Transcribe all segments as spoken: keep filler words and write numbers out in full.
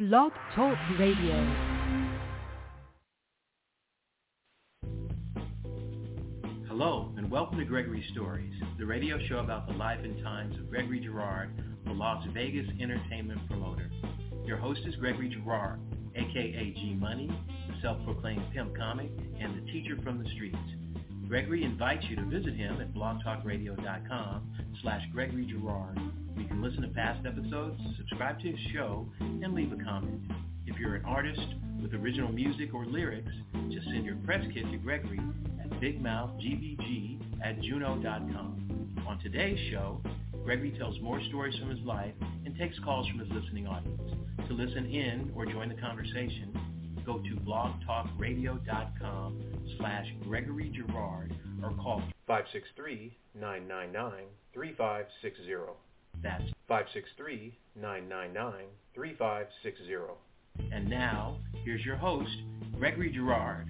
Blog Talk Radio. Hello, and welcome to Gregory Stories, the radio show about the life and times of Gregory Girard, the Las Vegas entertainment promoter. Your host is Gregory Girard, a k a. G-Money, the self-proclaimed pimp comic, and the teacher from the streets. Gregory invites you to visit him at blogtalkradio.com slash Gregory Girard. You can listen to past episodes, subscribe to his show, and leave a comment. If you're an artist with original music or lyrics, just send your press kit to Gregory at bigmouthgbg at juno dot com. On today's show, Gregory tells more stories from his life and takes calls from his listening audience. To listen in or join the conversation, go to blogtalkradio.com slash Gregory Girard or call five six three, nine nine nine, three five six zero. That's five six three, nine nine nine, three five six zero. And now, here's your host, Gregory Girard.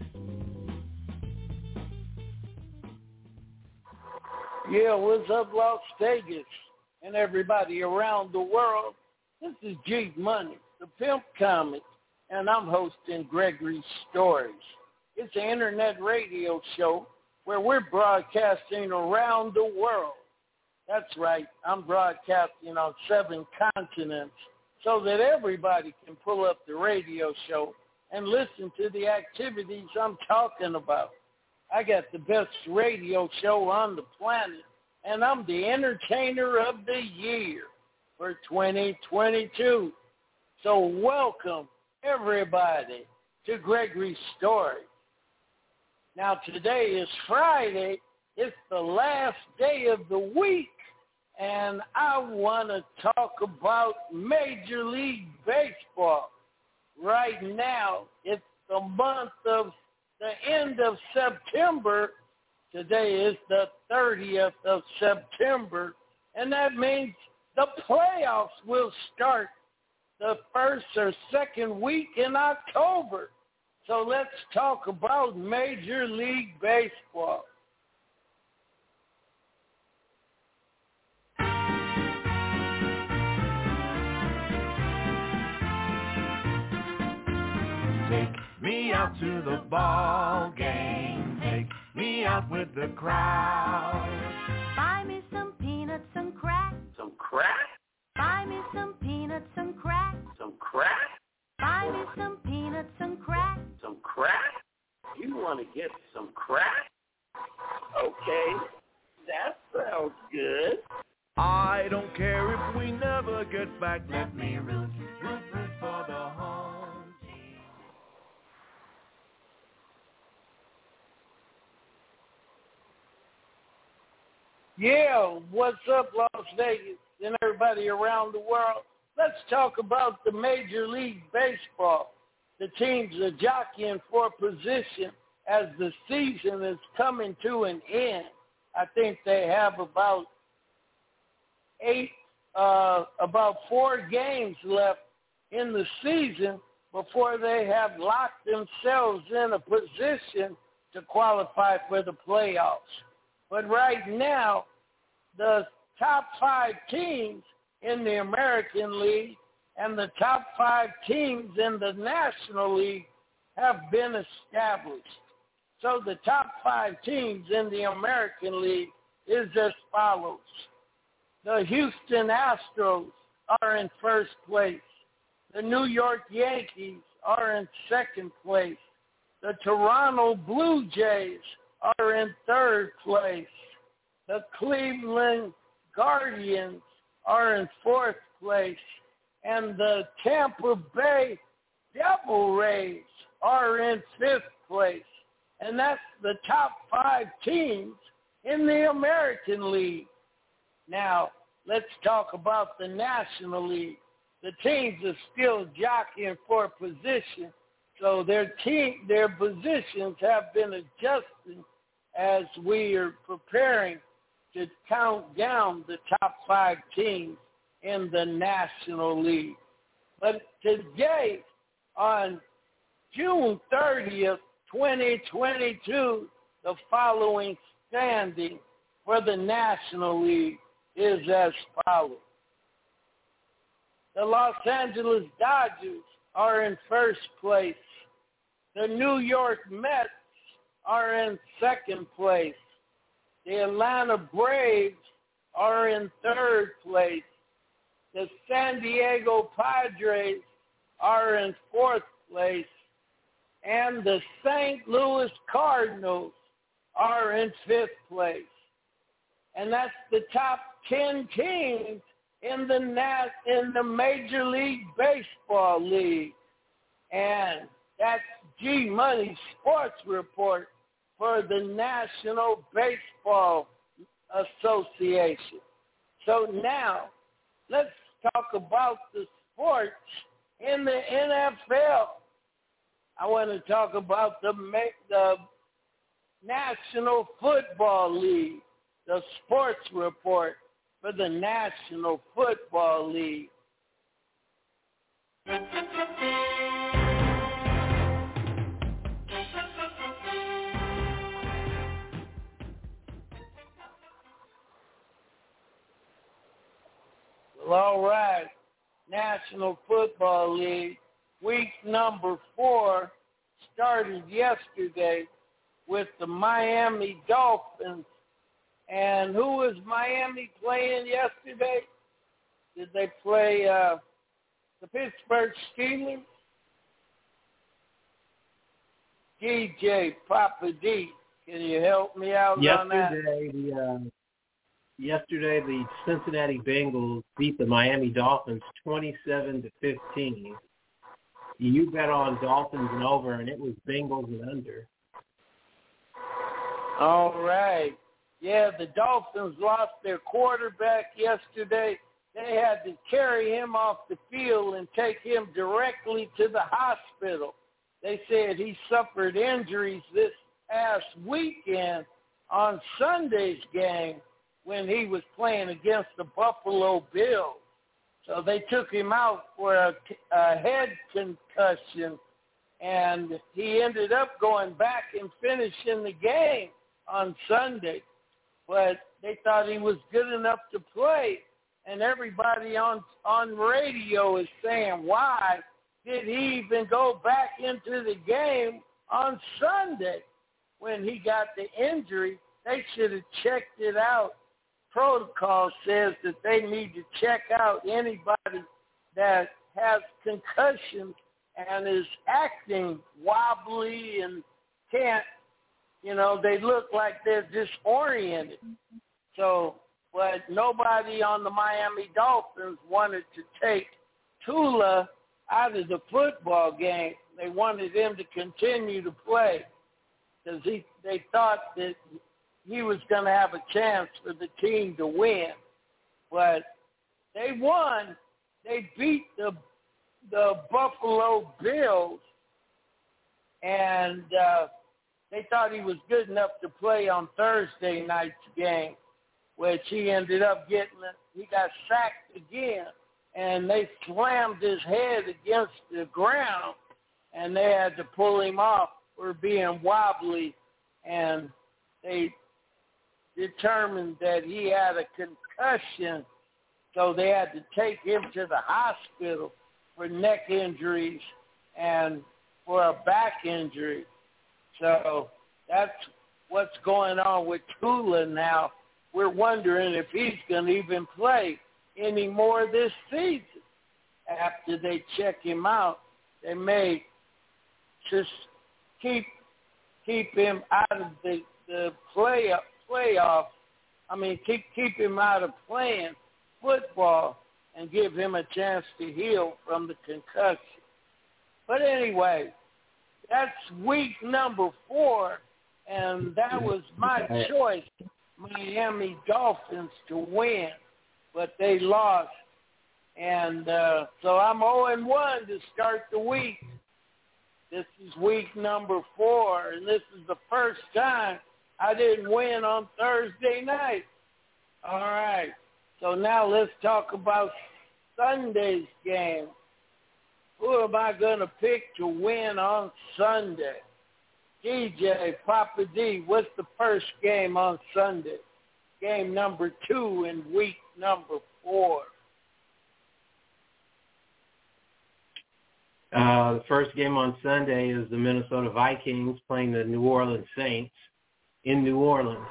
Yeah, what's up, Las Vegas, and everybody around the world? This is G-Money, the pimp comic, and I'm hosting Gregory Stories. It's an internet radio show where we're broadcasting around the world. That's right, I'm broadcasting on seven continents so that everybody can pull up the radio show and listen to the activities I'm talking about. I got the best radio show on the planet, and I'm the entertainer of the year for twenty twenty-two. So welcome, everybody, to Gregory's Story. Now, today is Friday. It's the last day of the week, and I want to talk about Major League Baseball. Right now, it's the month of the end of September. Today is the thirtieth of September, and that means the playoffs will start the first or second week in October. So let's talk about Major League Baseball. Take me out to the ball game. Take me out with the crowd. Buy me some peanuts and crack. Some crack? Buy me some peanuts and crack. Some crack? Buy me some peanuts and crack. Some crack? You want to get some crack? Okay, that sounds good. I don't care if we never get back. Let me root, root, root for the home team. Yeah, what's up, Las Vegas, and everybody around the world? Let's talk about the Major League Baseball. The teams are jockeying for position as the season is coming to an end. I think they have about eight, uh, about four games left in the season before they have locked themselves in a position to qualify for the playoffs. But right now, the top five teams in the American League and the top five teams in the National League have been established. So the top five teams in the American League is as follows. The Houston Astros are in first place. The New York Yankees are in second place. The Toronto Blue Jays are in third place. The Cleveland Guardians are in fourth place. And the Tampa Bay Devil Rays are in fifth place. And that's the top five teams in the American League. Now, let's talk about the National League. The teams are still jockeying for position, so their team, their positions have been adjusting as we are preparing to count down the top five teams in the National League. But today, on June thirtieth, twenty twenty-two, the following standing for the National League is as follows. The Los Angeles Dodgers are in first place. The New York Mets are in second place. The Atlanta Braves are in third place. The San Diego Padres are in fourth place. And the Saint Louis Cardinals are in fifth place. And that's the top ten teams in the nat in the Major League Baseball League. And that's G Money Sports Report for the National Baseball Association. So now, let's talk about the sports in the N F L. I want to talk about the, the National Football League, the sports report for the National Football League. Well, all right, National Football League, week number four started yesterday with the Miami Dolphins. And who was Miami playing yesterday? Did they play uh, the Pittsburgh Steelers? D J Papa D, can you help me out on that? Yesterday, the uh, yesterday the Cincinnati Bengals beat the Miami Dolphins twenty-seven to fifteen. You bet on Dolphins and over, and it was Bengals and under. All right. Yeah, the Dolphins lost their quarterback yesterday. They had to carry him off the field and take him directly to the hospital. They said he suffered injuries this past weekend on Sunday's game when he was playing against the Buffalo Bills. So they took him out for a, a head concussion, and he ended up going back and finishing the game on Sunday. But they thought he was good enough to play, and everybody on on radio is saying, why did he even go back into the game on Sunday when he got the injury? They should have checked it out. Protocol says that they need to check out anybody that has concussion and is acting wobbly and can't, you know, they look like they're disoriented. So, but nobody on the Miami Dolphins wanted to take Tua out of the football game. They wanted him to continue to play because he, they thought that he was going to have a chance for the team to win. But they won. They beat the the Buffalo Bills, and uh, they thought he was good enough to play on Thursday night's game, which he ended up getting. He got sacked again, and they slammed his head against the ground, and they had to pull him off for being wobbly, and they determined that he had a concussion, so they had to take him to the hospital for neck injuries and for a back injury. So that's what's going on with Tua now. We're wondering if he's going to even play any more this season. After they check him out, they may just keep keep him out of the, the play playoff. I mean, keep keep him out of playing football and give him a chance to heal from the concussion. But anyway, that's week number four, and that was my choice, Miami Dolphins to win, but they lost. And uh, so I'm oh and one to start the week. This is week number four, and this is the first time I didn't win on Thursday night. All right. So now let's talk about Sunday's game. Who am I going to pick to win on Sunday? D J, Papa D, what's the first game on Sunday? Game number two in week number four. Uh, the first game on Sunday is the Minnesota Vikings playing the New Orleans Saints in New Orleans.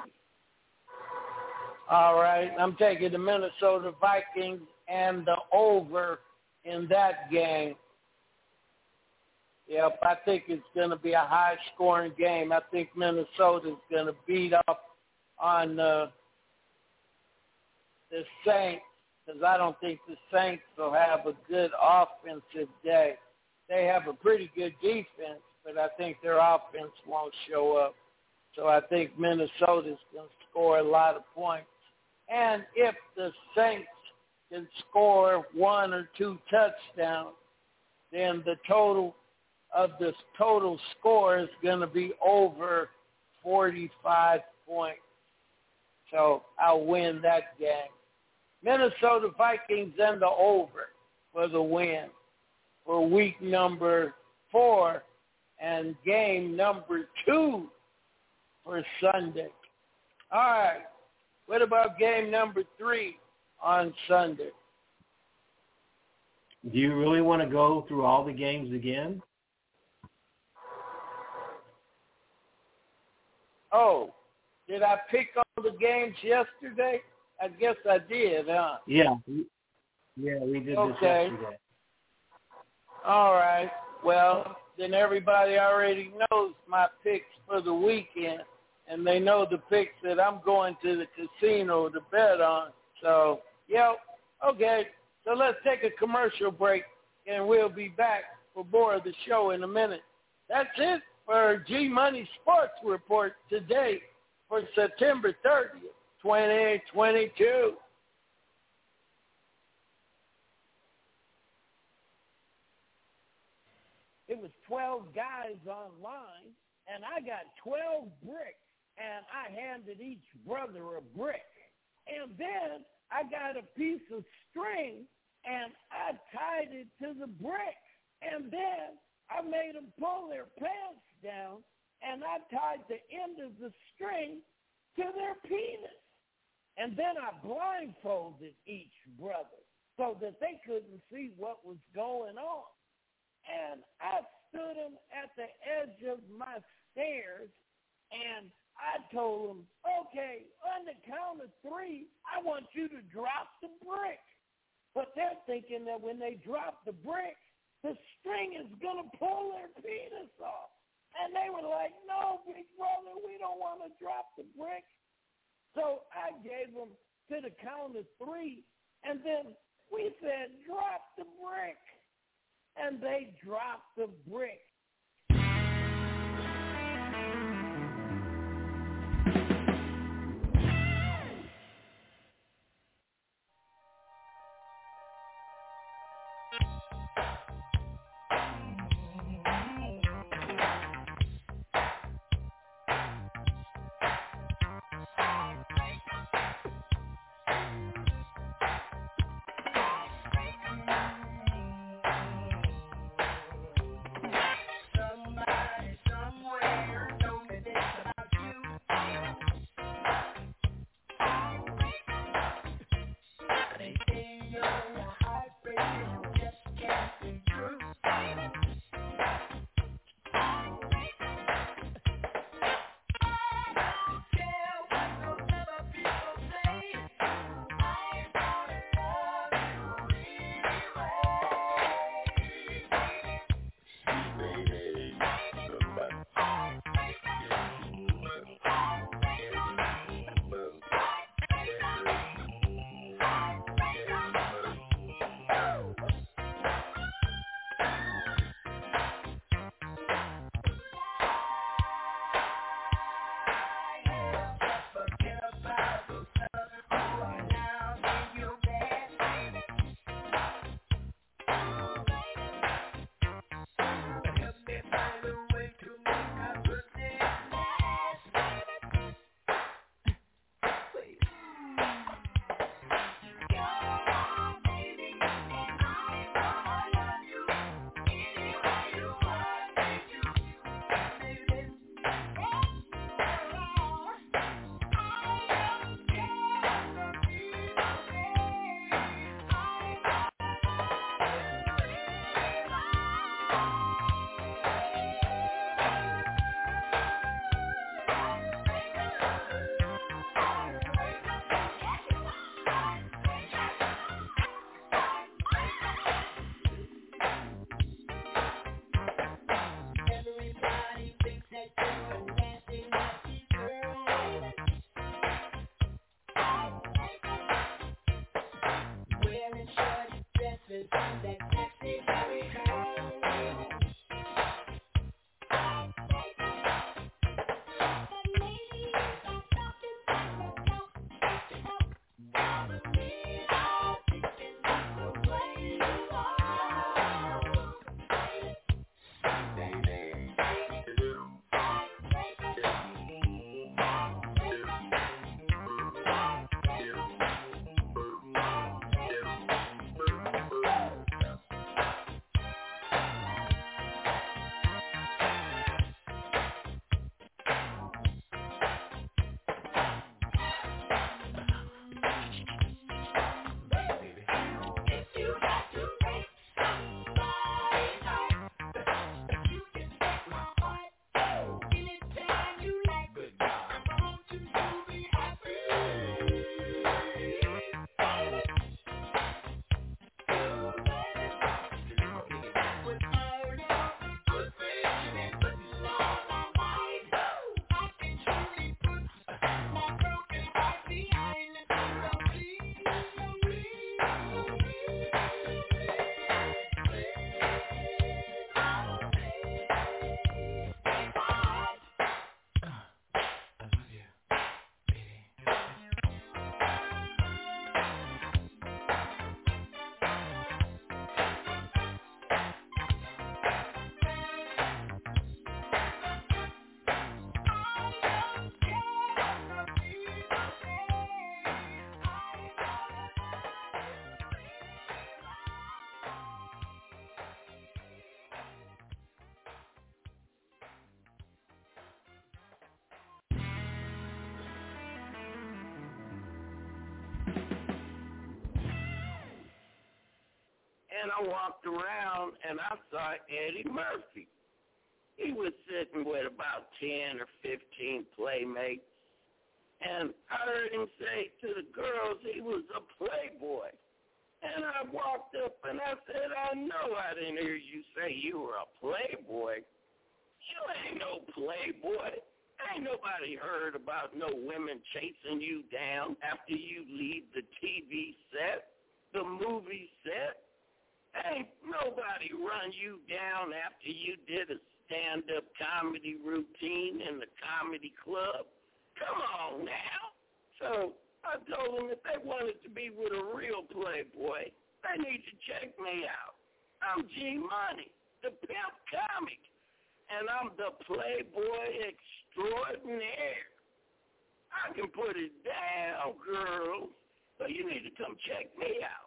All right. I'm taking the Minnesota Vikings and the over in that game. Yep, I think it's going to be a high-scoring game. I think Minnesota's going to beat up on uh, the Saints because I don't think the Saints will have a good offensive day. They have a pretty good defense, but I think their offense won't show up. So I think Minnesota's going to score a lot of points. And if the Saints can score one or two touchdowns, then the total of this total score is going to be over forty-five points. So I'll win that game. Minnesota Vikings and the over for the win for week number four and game number two for Sunday. All right. What about game number three on Sunday? Do you really want to go through all the games again? Oh, did I pick all the games yesterday? I guess I did, huh? Yeah. Yeah, we did okay. this yesterday. All right. Well, then everybody already knows my picks for the weekend, and they know the picks that I'm going to the casino to bet on. So, yep. Okay. So let's take a commercial break, and we'll be back for more of the show in a minute. That's it for G-Money Sports Report today for September thirtieth, twenty twenty-two. It was twelve guys online, and I got twelve bricks, and I handed each brother a brick. And then I got a piece of string, and I tied it to the brick. And then I made them pull their pants down, and I tied the end of the string to their penis. And then I blindfolded each brother so that they couldn't see what was going on. And I stood them at the edge of my stairs, and I told them, okay, on the count of three, I want you to drop the brick. But they're thinking that when they drop the brick, the string is going to pull their penis off. And they were like, no, big brother, we don't want to drop the brick. So I gave them to the count of three, and then we said, drop the brick. And they dropped the brick. and I walked around, and I saw Eddie Murphy. He was sitting with about ten or fifteen playmates, and I heard him say to the girls he was a playboy. And I walked up, and I said, I know I didn't hear you say you were a playboy. You ain't no playboy. Ain't nobody heard about no women chasing you down after you leave the T V set, the movie set. Ain't nobody run you down after you did a stand-up comedy routine in the comedy club. Come on now. So I told them if they wanted to be with a real playboy, they need to check me out. I'm G Money, the pimp comic, and I'm the playboy extraordinaire. I can put it down, girls, but you need to come check me out.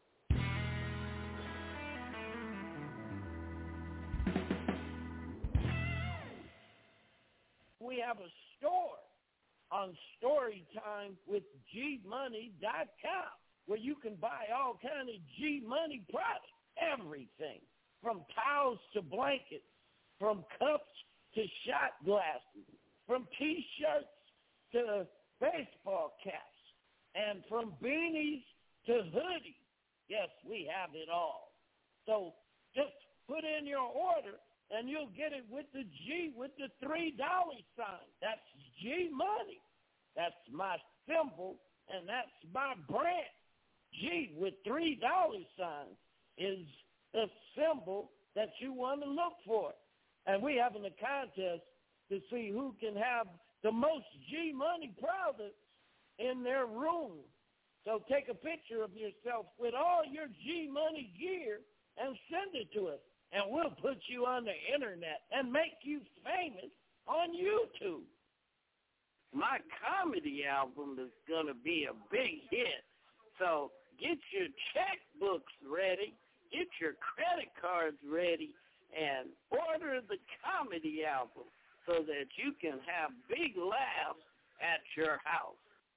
We have a store on storytime with G Money dot com where you can buy all kind of G Money products, everything from towels to blankets, from cups to shot glasses, from T-shirts to baseball caps, and from beanies to hoodies. Yes, we have it all. So just put in your order, and you'll get it with the G with the three dollar sign. That's G Money. That's my symbol, and that's my brand. G with three dollar signs is the symbol that you want to look for. And we're having a contest to see who can have the most G Money products in their room. So take a picture of yourself with all your G Money gear and send it to us. And we'll put you on the internet and make you famous on YouTube. My comedy album is going to be a big hit. So get your checkbooks ready, get your credit cards ready, and order the comedy album so that you can have big laughs at your house.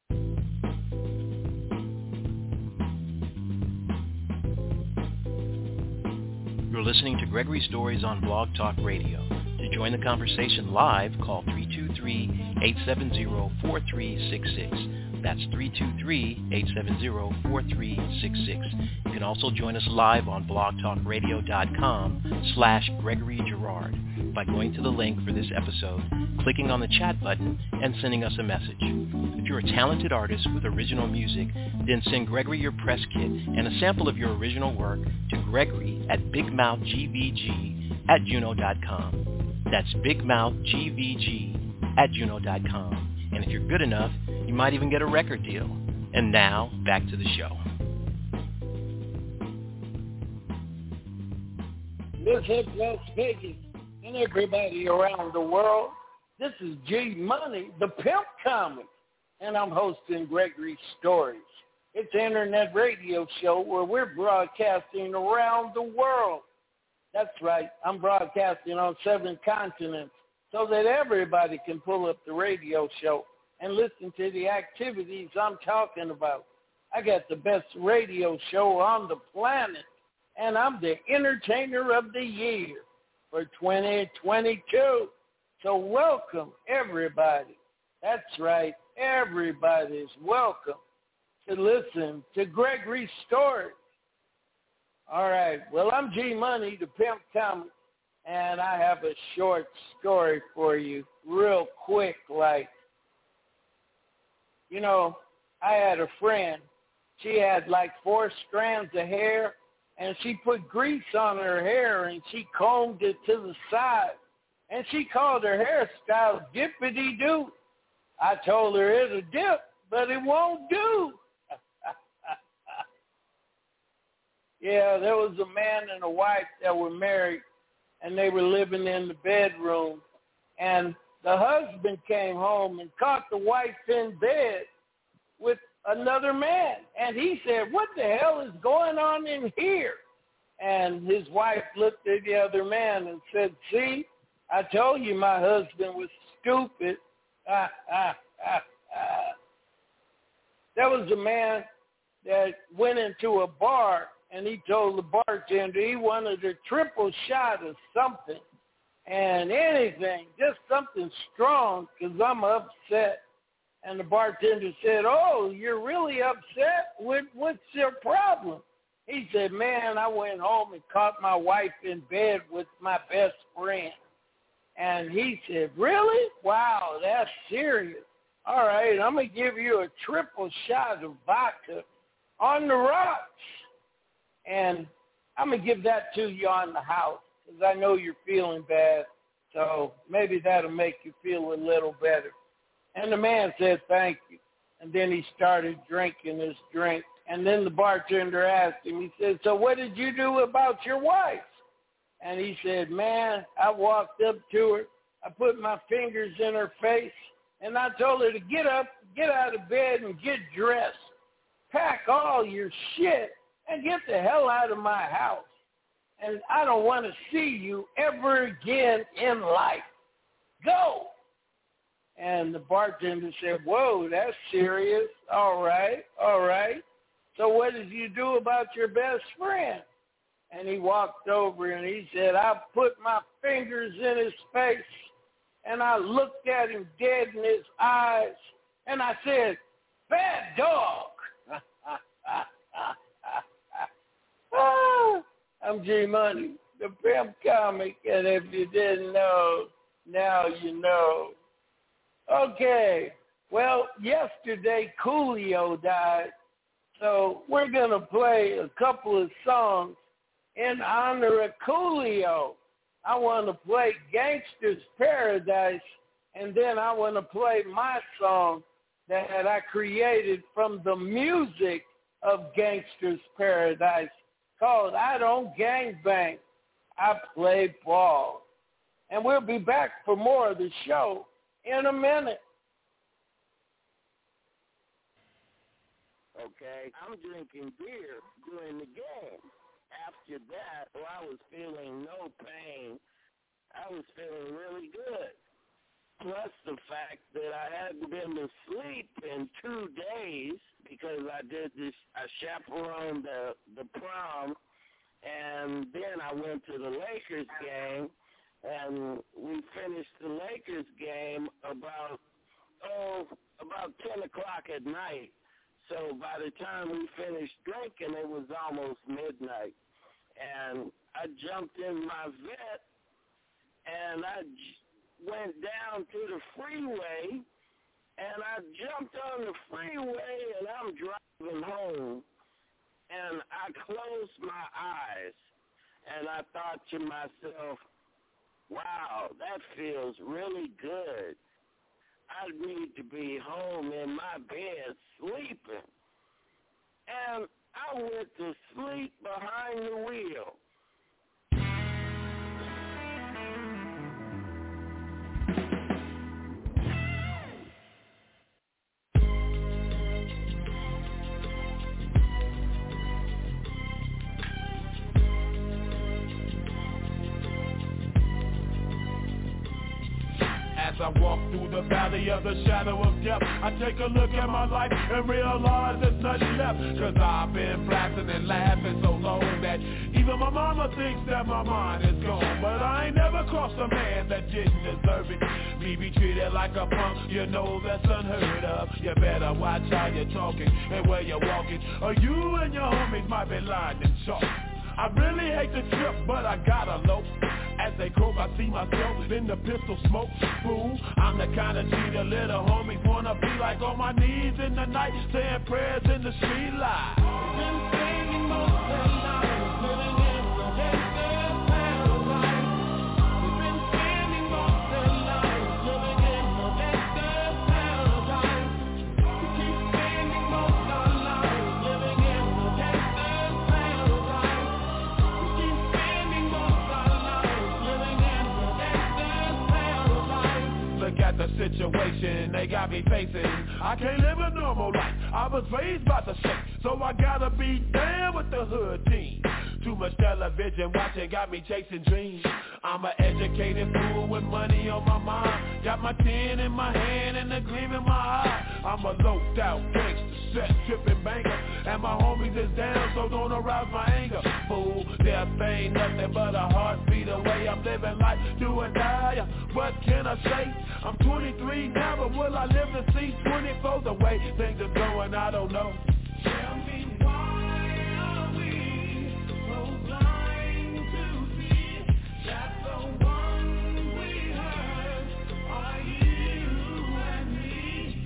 You're listening to Gregory Stories on Blog Talk Radio. To join the conversation live, call three two three, eight seven zero, four three six six. That's three two three, eight seven zero, four three six six. You can also join us live on blogtalkradio.com slash Gregory Girard by going to the link for this episode, clicking on the chat button, and sending us a message. If you're a talented artist with original music, then send Gregory your press kit and a sample of your original work to Gregory at bigmouthgvg at juno dot com. That's bigmouthgvg at juno dot com. And if you're good enough, you might even get a record deal. And now, back to the show. This is Las Vegas and everybody around the world. This is G Money, the pimp comic, and I'm hosting Gregory Stories. It's an internet radio show where we're broadcasting around the world. That's right. I'm broadcasting on seven continents so that everybody can pull up the radio show and listen to the activities I'm talking about. I got the best radio show on the planet, and I'm the entertainer of the year for twenty twenty-two. So welcome, everybody. That's right. Everybody's welcome to listen to Gregory's Story. All right. Well, I'm G Money, the pimp comic, and I have a short story for you, real quick, like, you know, I had a friend. She had like four strands of hair, and she put grease on her hair, and she combed it to the side, and she called her hairstyle Dippity-Doo. I told her it'll dip, but it won't do. Yeah, there was a man and a wife that were married, and they were living in the bedroom, and the husband came home and caught the wife in bed with another man. And he said, what the hell is going on in here? And his wife looked at the other man and said, see, I told you my husband was stupid. Ah, ah, ah, ah. There was a man that went into a bar, and he told the bartender he wanted a triple shot of something and anything, just something strong, because I'm upset. And the bartender said, oh, you're really upset? What, what's your problem? He said, man, I went home and caught my wife in bed with my best friend. And he said, really? Wow, that's serious. All right, I'm going to give you a triple shot of vodka on the rocks. And I'm going to give that to you on the house because I know you're feeling bad. So maybe that'll make you feel a little better. And the man said, thank you. And then he started drinking his drink. And then the bartender asked him, he said, so what did you do about your wife? And he said, man, I walked up to her. I put my fingers in her face, and I told her to get up, get out of bed, and get dressed. Pack all your shit and get the hell out of my house. And I don't want to see you ever again in life. Go. And the bartender said, whoa, that's serious. All right, all right. So what did you do about your best friend? And he walked over and he said, I put my fingers in his face and I looked at him dead in his eyes and I said, bad dog. ah, I'm G Money, the pimp comic, and if you didn't know, now you know. Okay, well, yesterday Coolio died, so we're going to play a couple of songs in honor of Coolio. I want to play Gangsta's Paradise, and then I want to play my song that I created from the music of Gangsta's Paradise called I Don't Gangbang, I Play Ball. And we'll be back for more of the show in a minute. Okay, I'm drinking beer during the game. After that, well, I was feeling no pain. I was feeling really good. Plus the fact that I hadn't been to sleep in two days because I did this, I chaperoned the, the prom, and then I went to the Lakers game, and we finished the Lakers game about, oh, about ten o'clock at night. So by the time we finished drinking, it was almost midnight. And I jumped in my vet, and I j- went down to the freeway, and I jumped on the freeway, and I'm driving home, and I closed my eyes, and I thought to myself, wow, that feels really good. I need to be home in my bed sleeping. And I went to sleep behind the wheel. As I walk through the valley of the shadow of death, I take a look at my life and realize there's nothing left. Cause I've been blasting and laughing so long that even my mama thinks that my mind is gone. But I ain't never crossed a man that didn't deserve it. Me be treated like a punk, you know that's unheard of. You better watch how you're talking and where you're walking, or you and your homies might be lying in chalk. I really hate the trip, but I gotta low. As they croak, I see myself in the pistol smoke. Fool, I'm the kind of G the little homies wanna be like, on my knees in the night, saying prayers in the street light. Been singing most of the night, living in the gangster's paradise. We've been spending most of the night, living in the gangster's paradise. We keep spending most of the night, living in the gangster's paradise. We keep spending most of the night, living in the gangster's paradise. Look at the situation they got me facing. I can't live a normal life. I was raised by the shake, so I gotta be down with the hood team. Too much television watching got me chasing dreams. I'm an educated fool with money on my mind. Got my tin in my hand and a gleam in my eye. I'm a loped out gangster, set tripping banker, and my homies is down, so don't arouse my anger. Fool, death ain't nothing but a heartbeat away. I'm living life, do or die. What can I say? I'm twenty-three now, but will I live to see twenty-four? The way things are going, I don't know. Tell me why are we so blind to see that the one we hurt are you and me?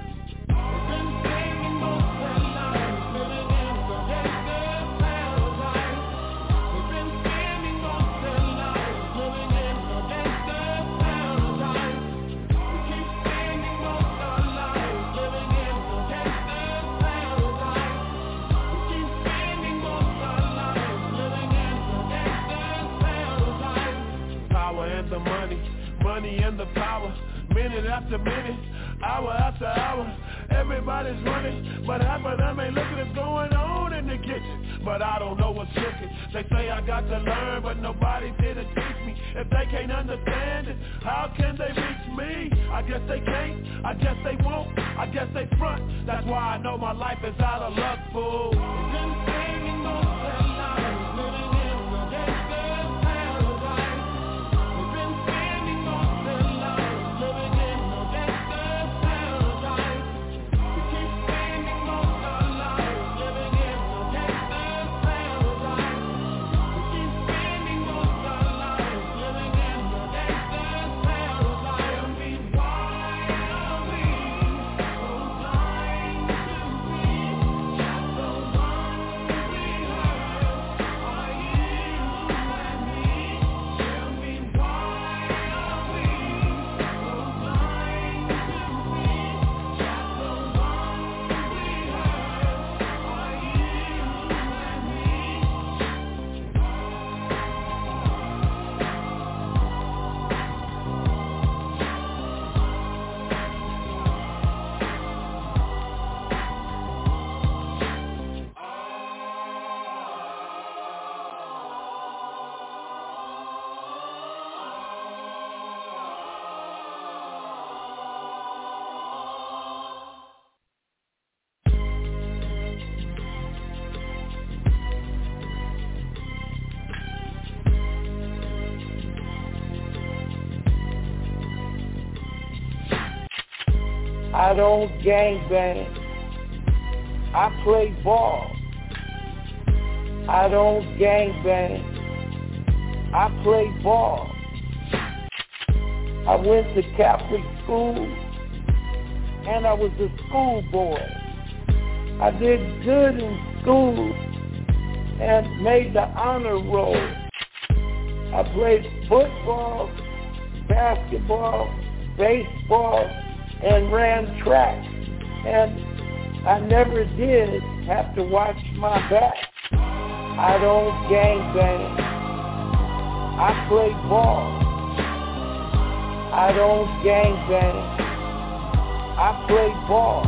We've been singing most of our lives, living in the gangster paradise. We've been spending most of our lives, living in the gangster paradise. We keep spending most of our lives, living in the gangster paradise. We keep spending most of our lives, living in the gangster paradise. Power and the money, money and the power. Minute after minute, hour after hour, everybody's running, but half of them ain't looking what's going on in the kitchen. But I don't know what's cooking. They say I got to learn, but nobody's here to teach me. If they can't understand it, how can they reach me? I guess they can't, I guess they won't, I guess they front. That's why I know my life is out of luck, fool. We've been singing most of our lives, living in the gangster paradise. We've been spending most of our lives, living in the gangster paradise. We keep spending most of our lives, living in the gangster paradise. We keep spending most of our lives, living in the gangster paradise. Tell me why are we so blind to see that the one we hurt are you and me? Tell me why are we so blind to see that the one we hurt are I don't gangbang. I play ball. I don't gangbang. I play ball. I went to Catholic school, and I was a schoolboy. I did good in school and made the honor roll. I played football, basketball, baseball, and ran track. And I never did have to watch my back. I don't gangbang. I play ball. I don't gangbang. I play ball.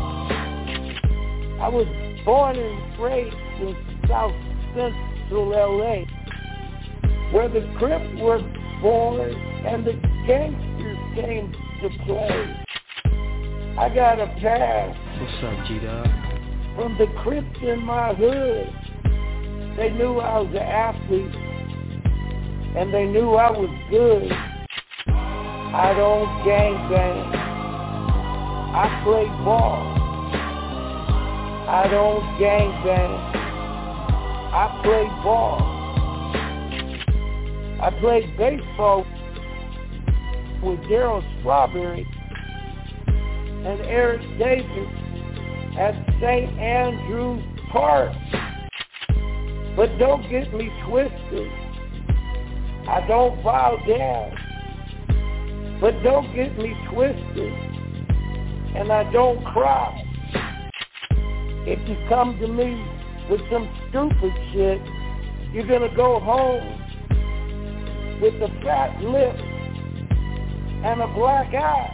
I was born and raised in South Central L A, where the Crips were born and the gangsters came to play. I got a pass. What's up, G-Dog? From the Crips in my hood. They knew I was an athlete, and they knew I was good. I don't gangbang. I play ball. I don't gangbang. I play ball. I played baseball with Darryl Strawberry and Eric Davis at Saint Andrews Park. But don't get me twisted. I don't bow down. But don't get me twisted. And I don't cry. If you come to me with some stupid shit, you're gonna go home with a fat lip and a black eye.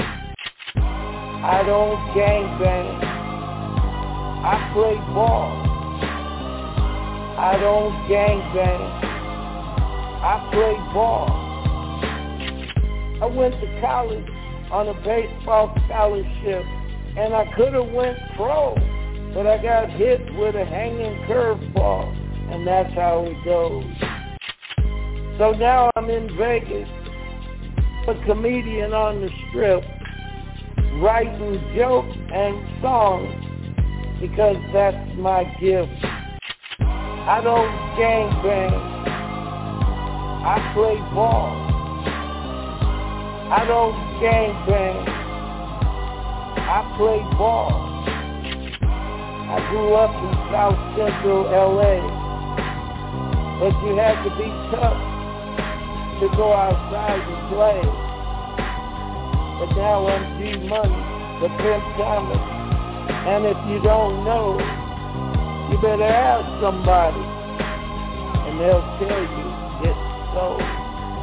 I don't gangbang. I play ball. I don't gangbang. I play ball. I went to college on a baseball scholarship, and I could have went pro, but I got hit with a hanging curveball, and that's how it goes. So now I'm in Vegas, a comedian on the Strip, writing jokes and songs because that's my gift. I don't gangbang. I play ball. I don't gangbang. I play ball. I grew up in South Central L A, but you had to be tough to go outside and play. But now I'm G Money, the Pimp Comic, and if you don't know, you better ask somebody, and they'll tell you it's so.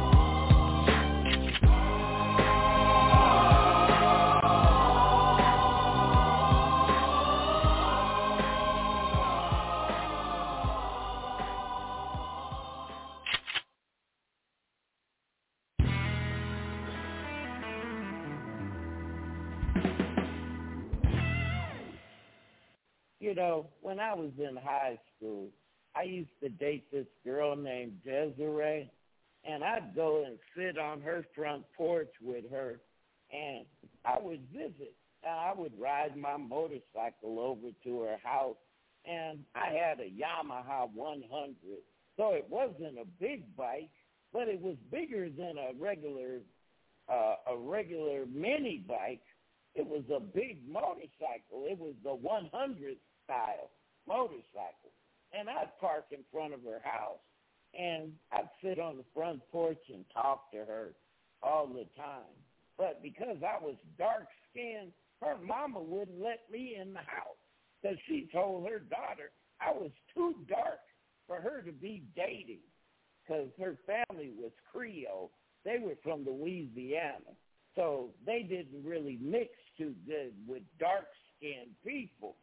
You know, when I was in high school, I used to date this girl named Desiree, and I'd go and sit on her front porch with her, and I would visit. I would ride my motorcycle over to her house, and I had a Yamaha one hundred, so it wasn't a big bike, but it was bigger than a regular, uh, a regular mini bike. It was a big motorcycle. It was the one hundred style motorcycle. And I'd park in front of her house, and I'd sit on the front porch and talk to her all the time. But because I was dark-skinned, her mama wouldn't let me in the house because she told her daughter I was too dark for her to be dating because her family was Creole. They were from Louisiana, so they didn't really mix too good with dark-skinned people.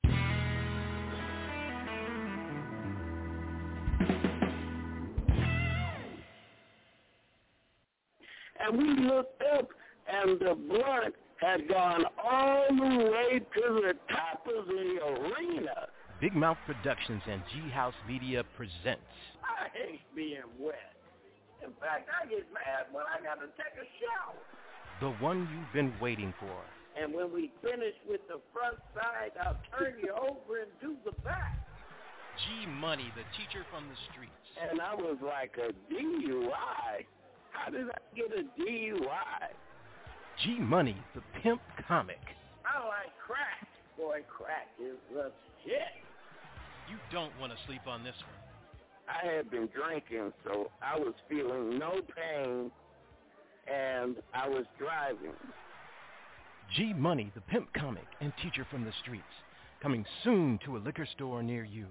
And we looked up, and the blunt had gone all the way to the top of the arena. Big Mouth Productions and G House Media presents. I hate being wet. In fact, I get mad when I got to take a shower. The one you've been waiting for. And when we finish with the front side, I'll turn you over and do the back. G Money, the teacher from the streets. And I was like, a D U I? How did I get a D U I? G Money, the Pimp Comic. I like crack. Boy, crack is the shit. You don't want to sleep on this one. I had been drinking, so I was feeling no pain, and I was driving. G Money, the Pimp Comic and teacher from the streets. Coming soon to a liquor store near you.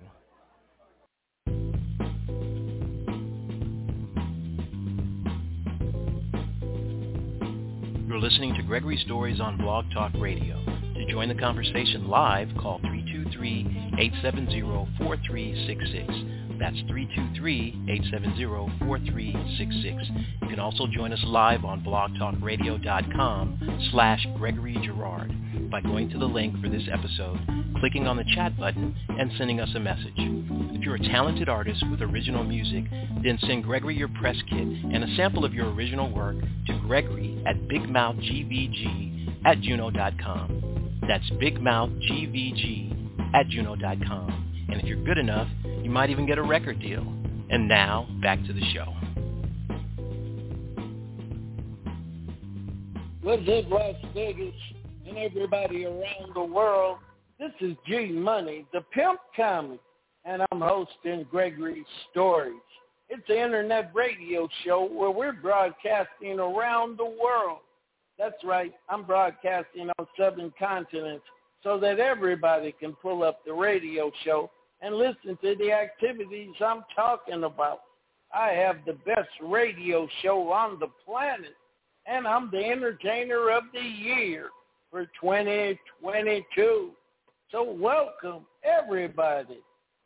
You're listening to Gregory Stories on Blog Talk Radio. To join the conversation live, call three two three, eight seven zero, four three six six. That's three two three, eight seven zero, four three six six. You can also join us live on blogtalkradio.com slash Gregory Girard by going to the link for this episode, clicking on the chat button, and sending us a message. If you're a talented artist with original music, then send Gregory your press kit and a sample of your original work to Gregory at bigmouthgvg at juno dot com. That's bigmouthgvg at juno dot com. And if you're good enough, you might even get a record deal. And now, back to the show. What's up, Las Vegas, and everybody around the world? This is G Money, the Pimp Comic, and I'm hosting Gregory Stories. It's an internet radio show where we're broadcasting around the world. That's right, I'm broadcasting on seven continents so that everybody can pull up the radio show and listen to the activities I'm talking about. I have the best radio show on the planet, and I'm the entertainer of the year for twenty twenty-two. So welcome, everybody.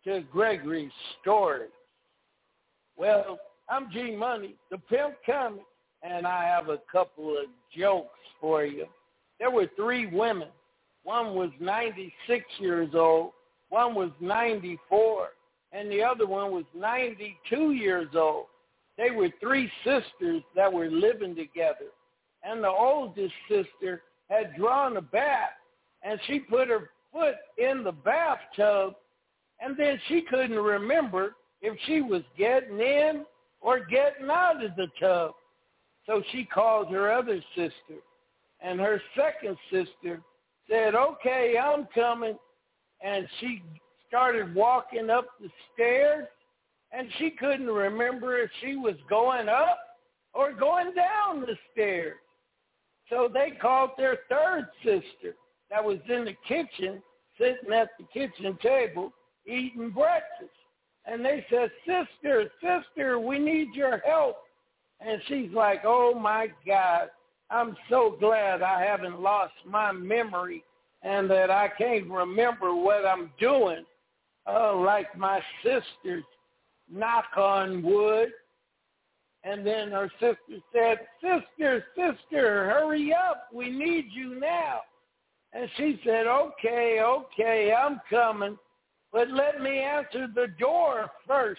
to Gregory's story. Well, I'm G Money, the Pimp Comic, and I have a couple of jokes for you. There were three women. One was ninety-six years old, one was ninety-four, and the other one was ninety-two years old. They were three sisters that were living together, and the oldest sister had drawn a bath, and she put her foot in the bathtub, and then she couldn't remember if she was getting in or getting out of the tub. So she called her other sister, and her second sister said, okay, I'm coming, and she started walking up the stairs, and she couldn't remember if she was going up or going down the stairs. So they called their third sister that was in the kitchen, sitting at the kitchen table, eating breakfast. And they said, sister, sister, we need your help. And she's like, oh, my God, I'm so glad I haven't lost my memory and that I can't remember what I'm doing. Oh, like my sisters, knock on wood. And then her sister said, sister, sister, hurry up. We need you now. And she said, okay, okay, I'm coming. But let me answer the door first.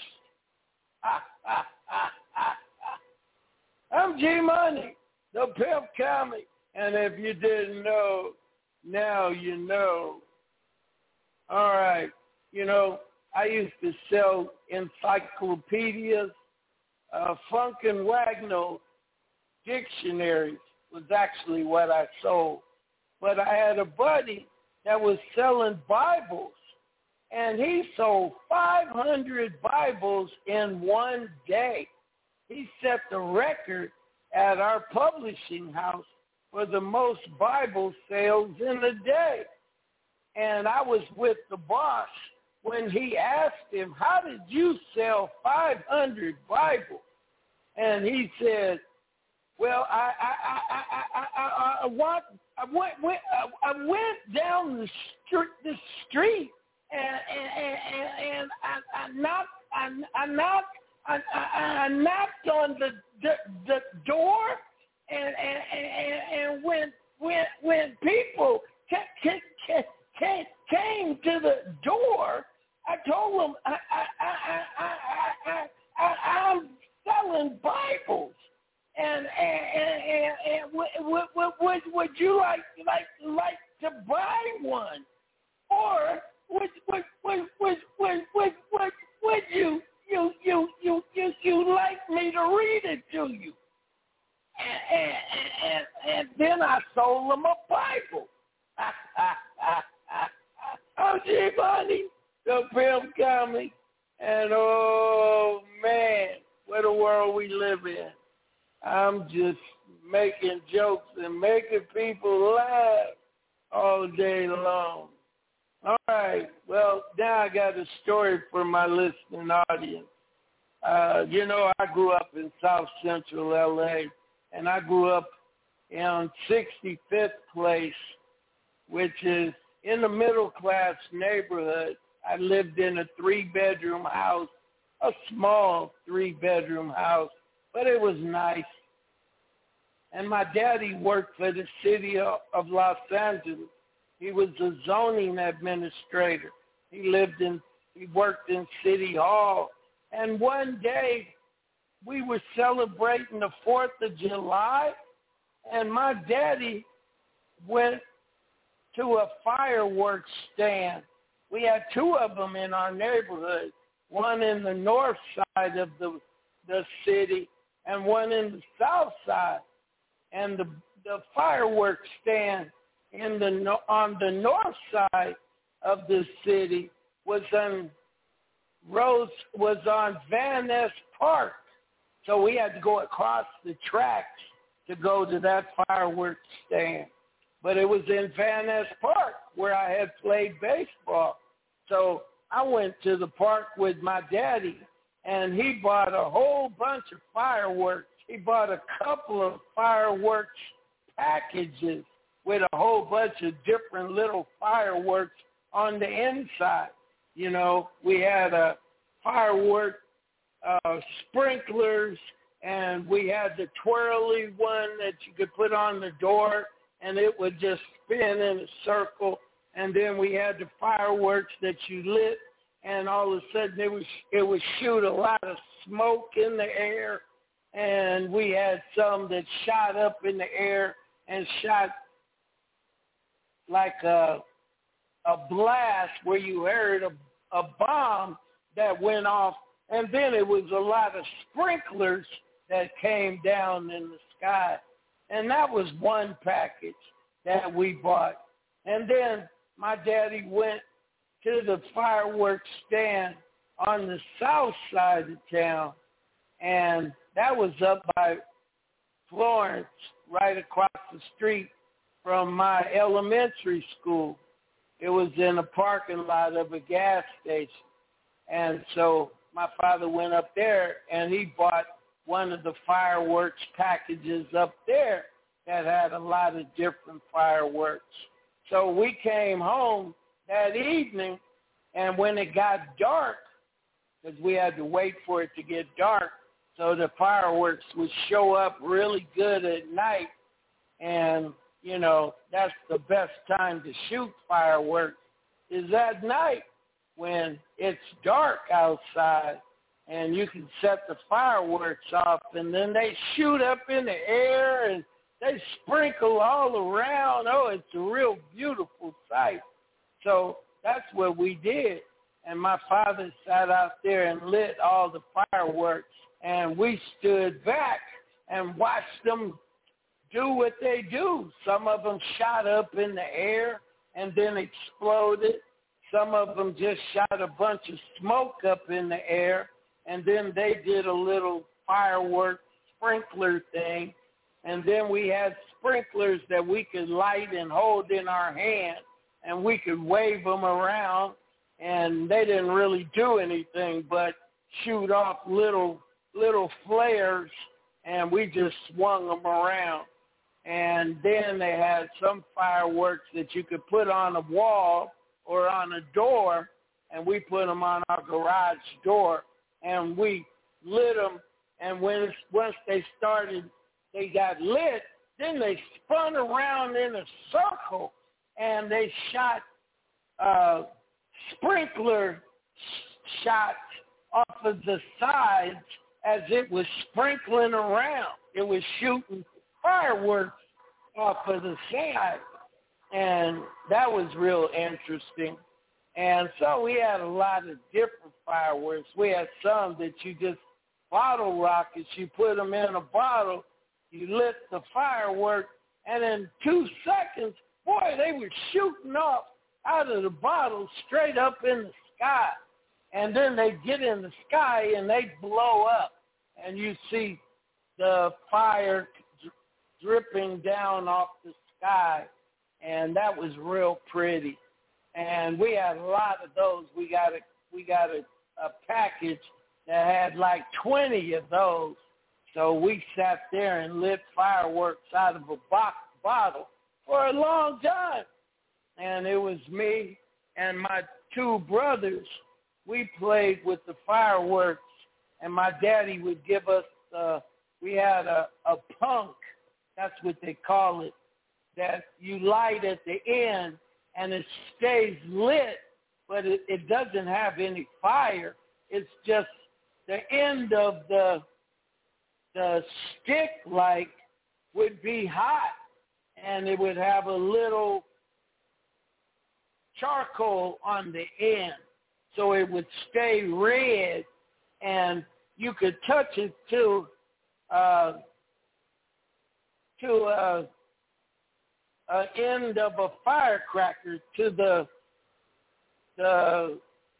I'm G Money, the Pimp Comic. And if you didn't know, now you know. All right. You know, I used to sell encyclopedias. Uh, Funk and Wagnall dictionaries was actually what I sold. But I had a buddy that was selling Bibles, and he sold five hundred Bibles in one day. He set the record at our publishing house for the most Bible sales in a day. And I was with the boss when he asked him, how did you sell five hundred Bibles? And he said, well, I I I I I, I, want, I went went I went down the street the street and and and, and I, I knocked I, I knocked I, I, I knocked on the the, the door and and, and and when when when people came, came came to the door, I told them I I I I I, I, I I'm selling Bibles. And and and, and would, would, would, would you like like like to buy one, or would would would would would would, would, would you you you you you you like me to read it to you? And and and, and then I sold them a Bible. I'm G Money, the Pimp Comic, and oh man, what a world we live in. I'm just making jokes and making people laugh all day long. All right. Well, now I got a story for my listening audience. Uh, you know, I grew up in South Central L A, and I grew up in sixty-fifth Place, which is in the middle-class neighborhood. I lived in a three-bedroom house, a small three-bedroom house, but it was nice. And my daddy worked for the city of, of Los Angeles. He was a zoning administrator. He lived in, he worked in City Hall. And one day we were celebrating the fourth of July, and my daddy went to a fireworks stand. We had two of them in our neighborhood, one in the north side of the, the city and one in the south side. And the, the fireworks stand in the on the north side of the city was on Rose was on Van Ness Park, so we had to go across the tracks to go to that fireworks stand. But it was in Van Ness Park where I had played baseball, so I went to the park with my daddy, and he bought a whole bunch of fireworks. He bought a couple of fireworks packages with a whole bunch of different little fireworks on the inside. You know, we had a firework uh, sprinklers, and we had the twirly one that you could put on the door, and it would just spin in a circle. And then we had the fireworks that you lit, and all of a sudden it was it would shoot a lot of smoke in the air. And we had some that shot up in the air and shot like a a blast where you heard a, a bomb that went off. And then it was a lot of sprinklers that came down in the sky. And that was one package that we bought. And then my daddy went to the fireworks stand on the south side of town, and that was up by Florence, right across the street from my elementary school. It was in a parking lot of a gas station. And so my father went up there, and he bought one of the fireworks packages up there that had a lot of different fireworks. So we came home that evening, and when it got dark, because we had to wait for it to get dark, so the fireworks would show up really good at night. And, you know, that's the best time to shoot fireworks is at night when it's dark outside and you can set the fireworks off, and then they shoot up in the air and they sprinkle all around. Oh, it's a real beautiful sight. So that's what we did. And my father sat out there and lit all the fireworks, and we stood back and watched them do what they do. Some of them shot up in the air and then exploded. Some of them just shot a bunch of smoke up in the air, and then they did a little firework sprinkler thing. And then we had sprinklers that we could light and hold in our hand, and we could wave them around, and they didn't really do anything but shoot off little little flares, and we just swung them around. And then they had some fireworks that you could put on a wall or on a door, and we put them on our garage door, and we lit them. And when once they started, they got lit, then they spun around in a circle, and they shot uh, sprinkler shots off of the sides as it was sprinkling around. It was shooting fireworks off of the side, and that was real interesting. And so we had a lot of different fireworks. We had some that you just, bottle rockets, you put them in a bottle, you lit the firework, and in two seconds, boy, they were shooting off out of the bottle straight up in the sky. And then they get in the sky and they blow up, and you see the fire dripping down off the sky, and that was real pretty. And we had a lot of those. We got a we got a, a package that had like twenty of those. So we sat there and lit fireworks out of a box bottle for a long time. And it was me and my two brothers. We played with the fireworks, and my daddy would give us, uh, we had a, a punk, that's what they call it, that you light at the end, and it stays lit, but it, it doesn't have any fire. It's just the end of the the stick like would be hot, and it would have a little charcoal on the end, so it would stay red, and you could touch it to uh, to a, a end of a firecracker, to the the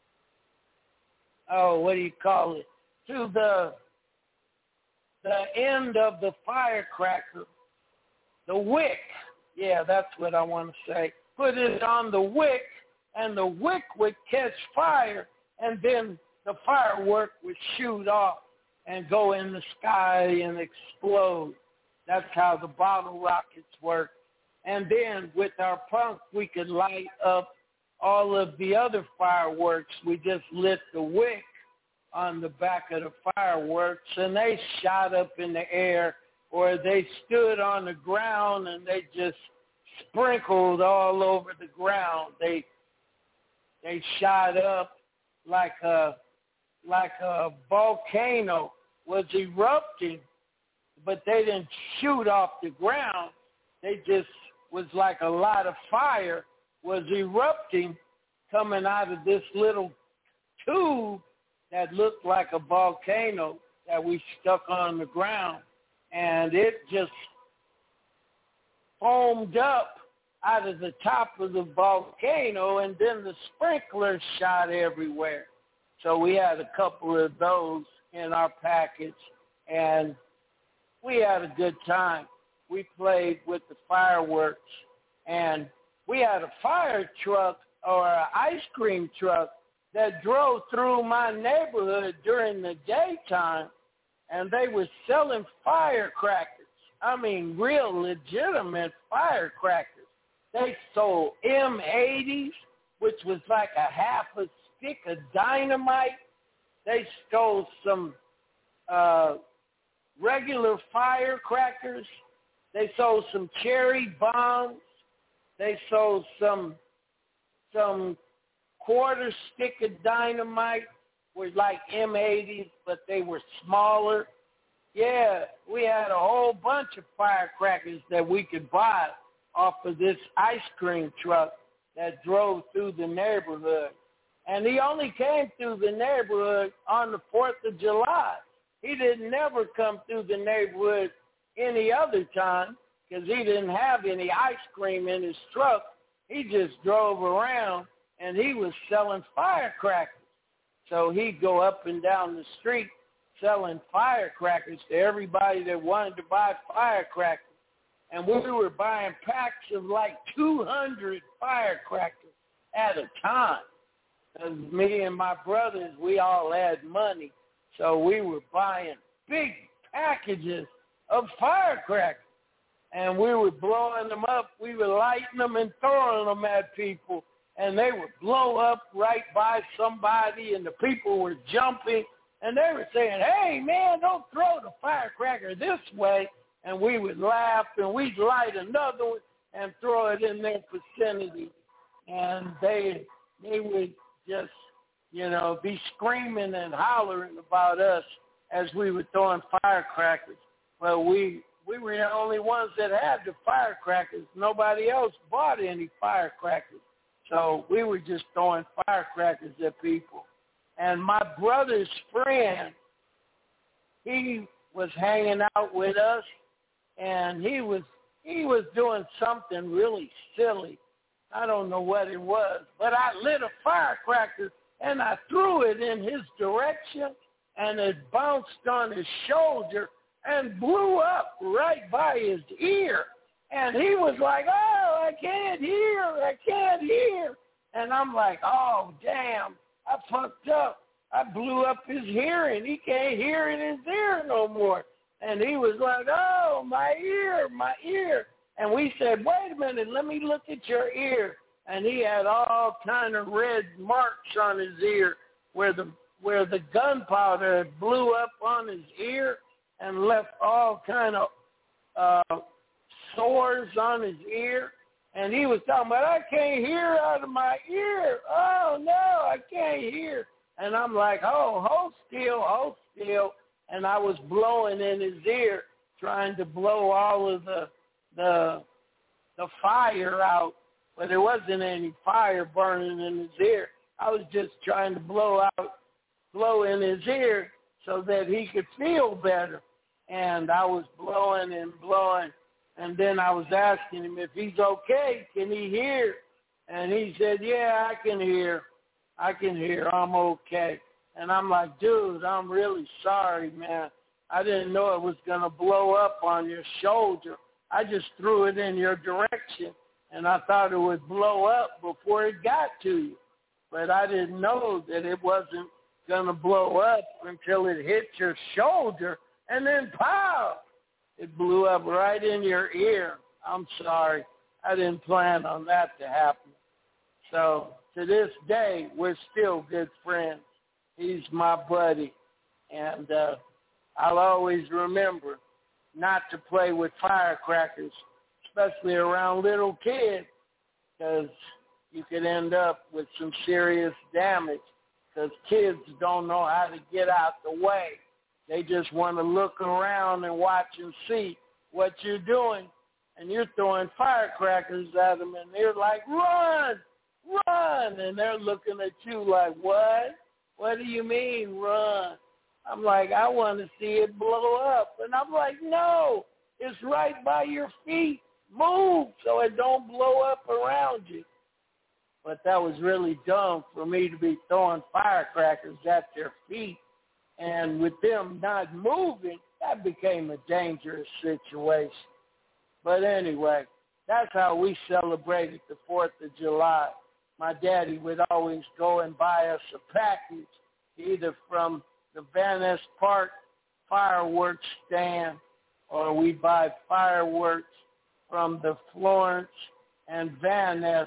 oh what do you call it to the the end of the firecracker, the wick. Yeah, that's what I want to say. Put it on the wick, and the wick would catch fire, and then the firework would shoot off and go in the sky and explode. That's how the bottle rockets work. And then with our punk, we could light up all of the other fireworks. We just lit the wick on the back of the fireworks, and they shot up in the air, or they stood on the ground and they just sprinkled all over the ground. They they shot up like a like a volcano was erupting, but they didn't shoot off the ground. They just was like a lot of fire was erupting coming out of this little tube that looked like a volcano that we stuck on the ground. And it just foamed up out of the top of the volcano, and then the sprinklers shot everywhere. So we had a couple of those in our package, and we had a good time. We played with the fireworks, and we had a fire truck or an ice cream truck that drove through my neighborhood during the daytime, and they were selling firecrackers. I mean, real legitimate firecrackers. They sold M eighties, which was like a half a stick of dynamite. They stole some uh, regular firecrackers. They sold some cherry bombs. They sold some some quarter stick of dynamite, were like M eighties, but they were smaller. Yeah, we had a whole bunch of firecrackers that we could buy off of this ice cream truck that drove through the neighborhood. And he only came through the neighborhood on the fourth of July. He didn't never come through the neighborhood any other time because he didn't have any ice cream in his truck. He just drove around, and he was selling firecrackers. So he'd go up and down the street selling firecrackers to everybody that wanted to buy firecrackers. And we were buying packs of like two hundred firecrackers at a time. Because me and my brothers, we all had money. So we were buying big packages of firecrackers. And we were blowing them up. We were lighting them and throwing them at people. And they would blow up right by somebody, and the people were jumping. And they were saying, hey, man, don't throw the firecracker this way. And we would laugh, and we'd light another one and throw it in their vicinity. And they they would just, you know, be screaming and hollering about us as we were throwing firecrackers. Well, we we were the only ones that had the firecrackers. Nobody else bought any firecrackers. So we were just throwing firecrackers at people. And my brother's friend, he was hanging out with us, and he was he was doing something really silly. I don't know what it was, but I lit a firecracker, and I threw it in his direction, and it bounced on his shoulder and blew up right by his ear. And he was like, oh, I can't hear, I can't hear. And I'm like, oh, damn, I fucked up. I blew up his hearing. He can't hear in his ear no more. And he was like, oh, my ear, my ear. And we said, wait a minute, let me look at your ear. And he had all kind of red marks on his ear where the where the gunpowder blew up on his ear and left all kind of uh, sores on his ear. And he was talking about, I can't hear out of my ear. Oh, no, I can't hear. And I'm like, oh, hold still, hold still. And I was blowing in his ear, trying to blow all of the the the fire out. But there wasn't any fire burning in his ear. I was just trying to blow out, blow in his ear so that he could feel better. And I was blowing and blowing. And then I was asking him if he's okay, can he hear? And he said, yeah, I can hear. I can hear. I'm okay. And I'm like, dude, I'm really sorry, man. I didn't know it was going to blow up on your shoulder. I just threw it in your direction, and I thought it would blow up before it got to you. But I didn't know that it wasn't going to blow up until it hit your shoulder, and then, pow, it blew up right in your ear. I'm sorry. I didn't plan on that to happen. So to this day, we're still good friends. He's my buddy. And uh, I'll always remember not to play with firecrackers, especially around little kids, because you could end up with some serious damage, because kids don't know how to get out the way. They just want to look around and watch and see what you're doing, and you're throwing firecrackers at them, and they're like, run, run, and they're looking at you like, what? What do you mean, run? I'm like, I want to see it blow up. And I'm like, no, it's right by your feet. Move so it don't blow up around you. But that was really dumb for me to be throwing firecrackers at their feet. And with them not moving, that became a dangerous situation. But anyway, that's how we celebrated the fourth of July. My daddy would always go and buy us a package, either from the Van Ness Park fireworks stand, or we buy fireworks from the Florence and Van Ness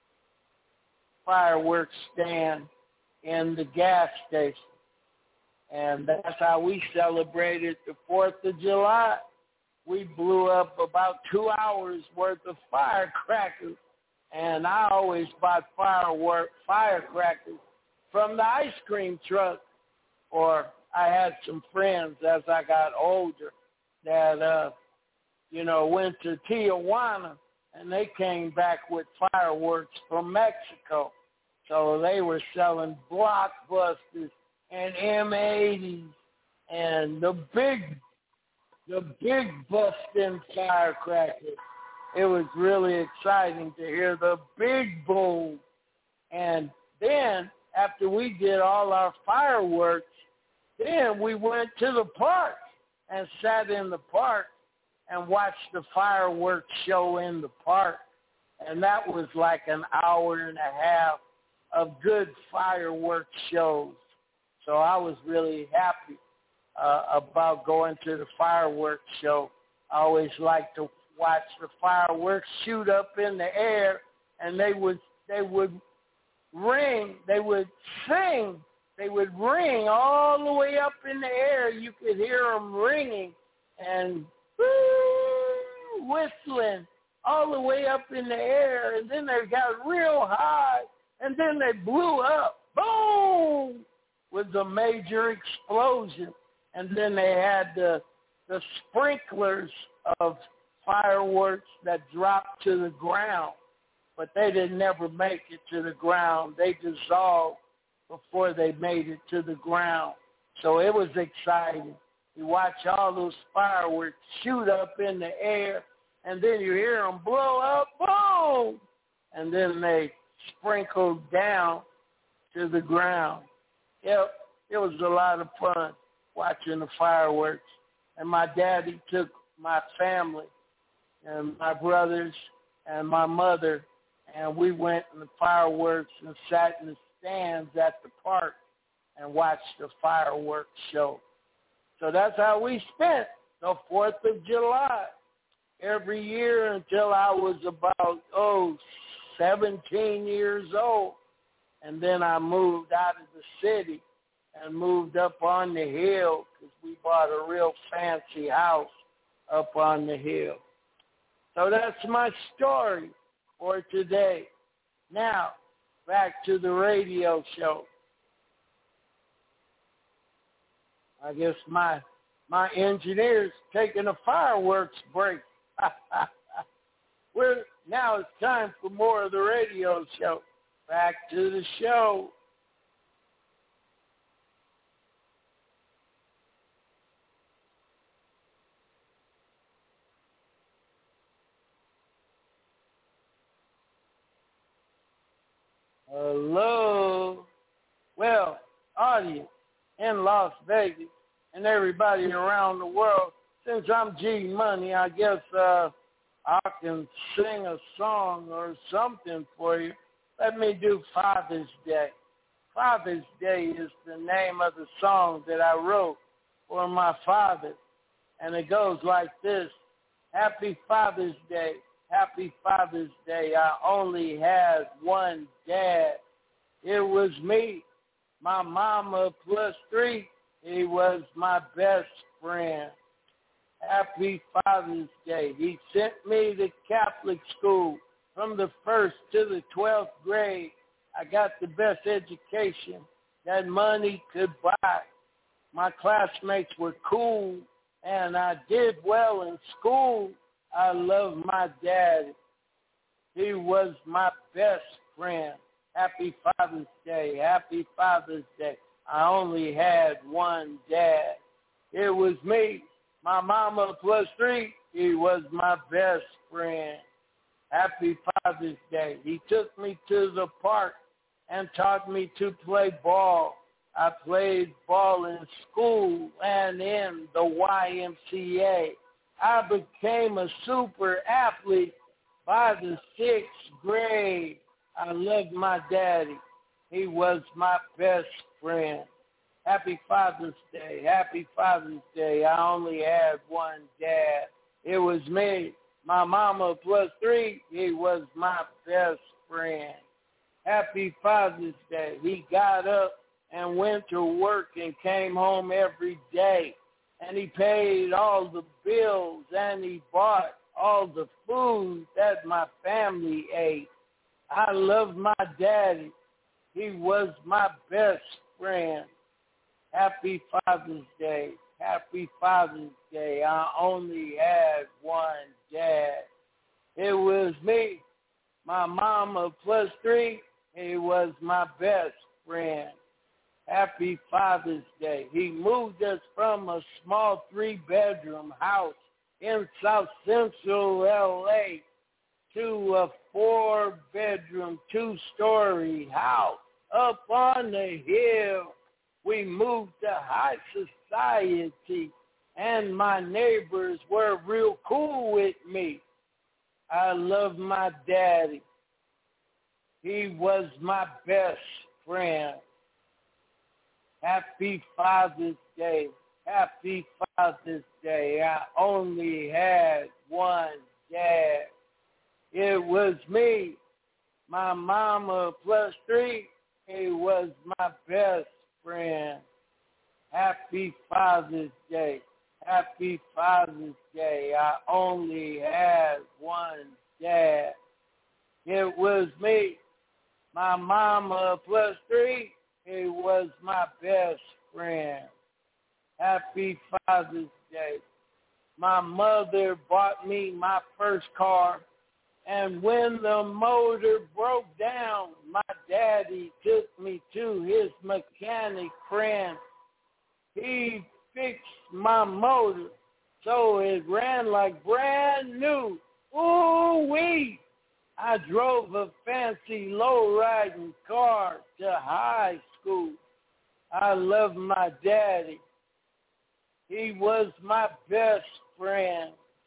fireworks stand in the gas station. And that's how we celebrated the fourth of July. We blew up about two hours worth of firecrackers. And I always bought firework, firecrackers from the ice cream truck. Or I had some friends as I got older that, uh, you know, went to Tijuana, and they came back with fireworks from Mexico. So they were selling Blockbusters and M eighties and the big, the big busting firecrackers. It was really exciting to hear the big boom. And then after we did all our fireworks, then we went to the park and sat in the park and watched the fireworks show in the park. And that was like an hour and a half of good fireworks shows. So I was really happy uh, about going to the fireworks show. I always liked to watch the fireworks shoot up in the air, and they would they would ring, they would sing, they would ring all the way up in the air. You could hear them ringing and woo, whistling all the way up in the air, and then they got real high, and then they blew up. Boom! With a major explosion. And then they had the the sprinklers of fireworks that dropped to the ground, but they didn't never make it to the ground. They dissolved before they made it to the ground. So it was exciting. You watch all those fireworks shoot up in the air, and then you hear them blow up, boom, and then they sprinkled down to the ground. Yep, it was a lot of fun watching the fireworks. And my daddy took my family and my brothers and my mother, and we went in the fireworks and sat in the stands at the park and watched the fireworks show. So that's how we spent the fourth of July every year until I was about, oh, seventeen years old. And then I moved out of the city and moved up on the hill because we bought a real fancy house up on the hill. So that's my story for today. Now, back to the radio show. I guess my my engineer's taking a fireworks break. We're, now it's time for more of the radio show. Back to the show. Hello. Well, audience in Las Vegas and everybody around the world, since I'm G Money, I guess uh, I can sing a song or something for you. Let me do Father's Day. Father's Day is the name of the song that I wrote for my father. And it goes like this. Happy Father's Day. Happy Father's Day. I only had one dad. It was me. My mama plus three. He was my best friend. Happy Father's Day. He sent me to Catholic school from the first to the twelfth grade. I got the best education that money could buy. My classmates were cool, and I did well in school. I love my dad. He was my best friend. Happy Father's Day. Happy Father's Day. I only had one dad. It was me. My mama plus three. He was my best friend. Happy Father's Day. He took me to the park and taught me to play ball. I played ball in school and in the Y M C A. I became a super athlete by the sixth grade. I loved my daddy. He was my best friend. Happy Father's Day. Happy Father's Day. I only had one dad. It was me. My mama plus three. He was my best friend. Happy Father's Day. He got up and went to work and came home every day. And he paid all the bills and he bought all the food that my family ate. I love my daddy. He was my best friend. Happy Father's Day. Happy Father's Day. I only had one dad. It was me. My mama plus three. He was my best friend. Happy Father's Day. He moved us from a small three-bedroom house in South Central L A to a four-bedroom, two-story house up on the hill. We moved to high society, and my neighbors were real cool with me. I love my daddy. He was my best friend. Happy Father's Day. Happy Father's Day. I only had one dad. It was me. My mama plus three. He was my best friend. Happy Father's Day. Happy Father's Day. I only had one dad. It was me. My mama plus three. He was my best friend. Happy Father's Day. My mother bought me my first car, and when the motor broke down, my daddy took me to his mechanic friend. He fixed my motor so it ran like brand new. Ooh-wee! I drove a fancy low-riding car to high school. I love my daddy. He was my best friend.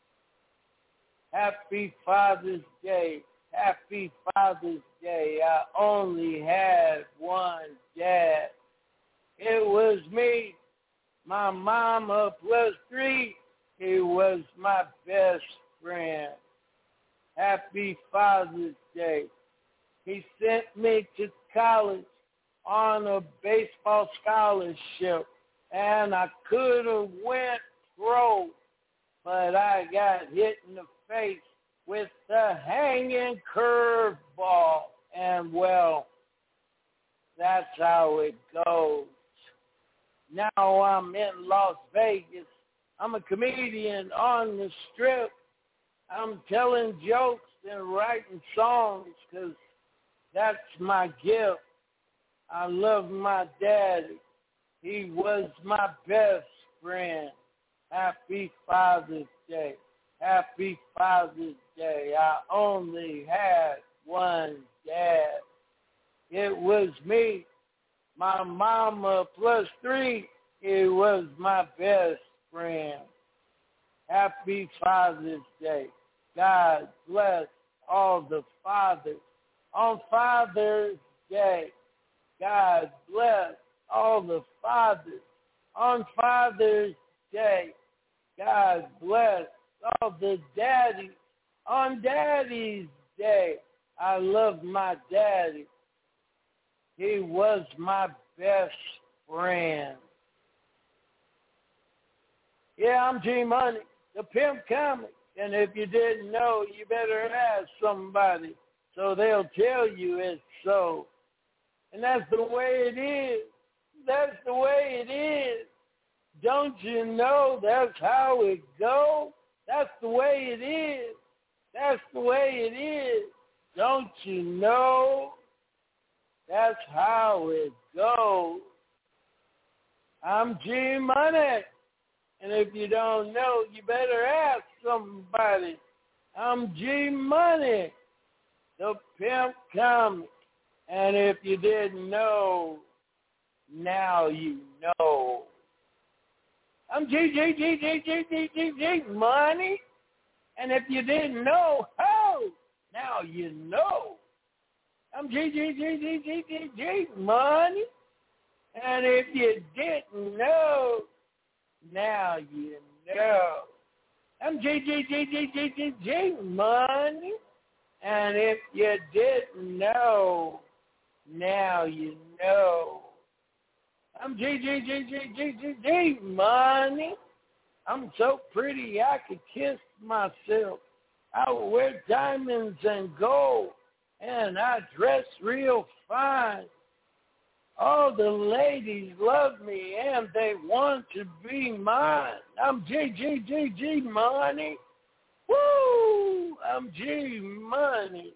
Happy Father's Day. Happy Father's Day. I only had one dad. It was me. My mama plus three. He was my best friend. Happy Father's Day. He sent me to college on a baseball scholarship, and I could have went pro, but I got hit in the face with the hanging curveball, and well, that's how it goes. Now I'm in Las Vegas. I'm a comedian on the Strip. I'm telling jokes and writing songs because that's my gift. I love my daddy. He was my best friend. Happy Father's Day. Happy Father's Day. I only had one dad. It was me. My mama plus three. It was my best friend. Happy Father's Day. God bless all the fathers. On Father's Day, God bless all the fathers. On Father's Day, God bless all the daddies. On Daddy's Day, I love my daddy. He was my best friend. Yeah, I'm G-Money, the pimp comic. And if you didn't know, you better ask somebody so they'll tell you it's so. And that's the way it is. That's the way it is. Don't you know that's how it goes? That's the way it is. That's the way it is. Don't you know that's how it goes? I'm G-Money. And if you don't know, you better ask somebody. I'm G-Money, the pimp comic. And if you didn't know, now you know. I'm G G G G G G G G Money. And if you didn't know, oh, now you know. I'm G G G G G G G Money. And if you didn't know, now you know. I'm G G G G G G G Money. And if you didn't know, now you know. I'm G G G G G G G Money. I'm so pretty I could kiss myself. I wear diamonds and gold, and I dress real fine. All the ladies love me, and they want to be mine. I'm G G G G Money. Woo! I'm G-Money.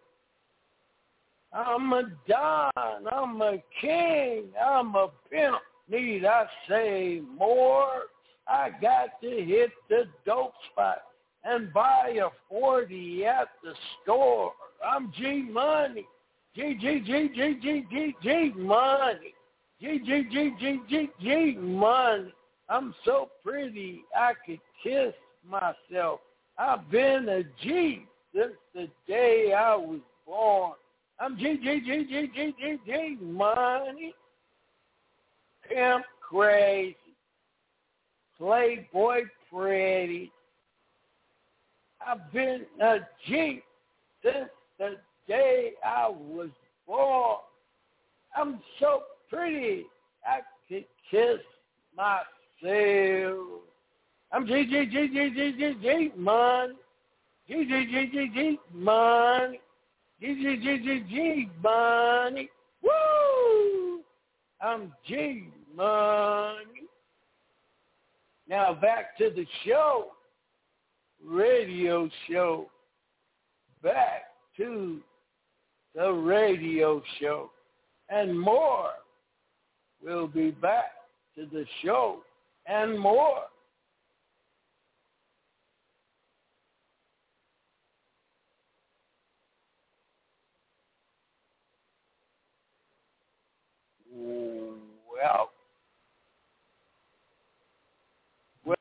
I'm a don. I'm a king. I'm a pimp. Need I say more? I got to hit the dope spot and buy a forty at the store. I'm G-Money. G G G G G G G Money. G G G G G G Money. I'm so pretty I could kiss myself. I've been a G since the day I was born. I'm G G G G G G G Money. Pimp crazy. Playboy pretty. I've been a G since the day I was born. I'm so pretty I could kiss myself. I'm G G G G G G G Money. G G G G G Money. G G G G G Money. Woo! I'm G-Money. Now back to the show. Radio show. Back to the radio show. And more. We'll be back to the show and more. Well, well,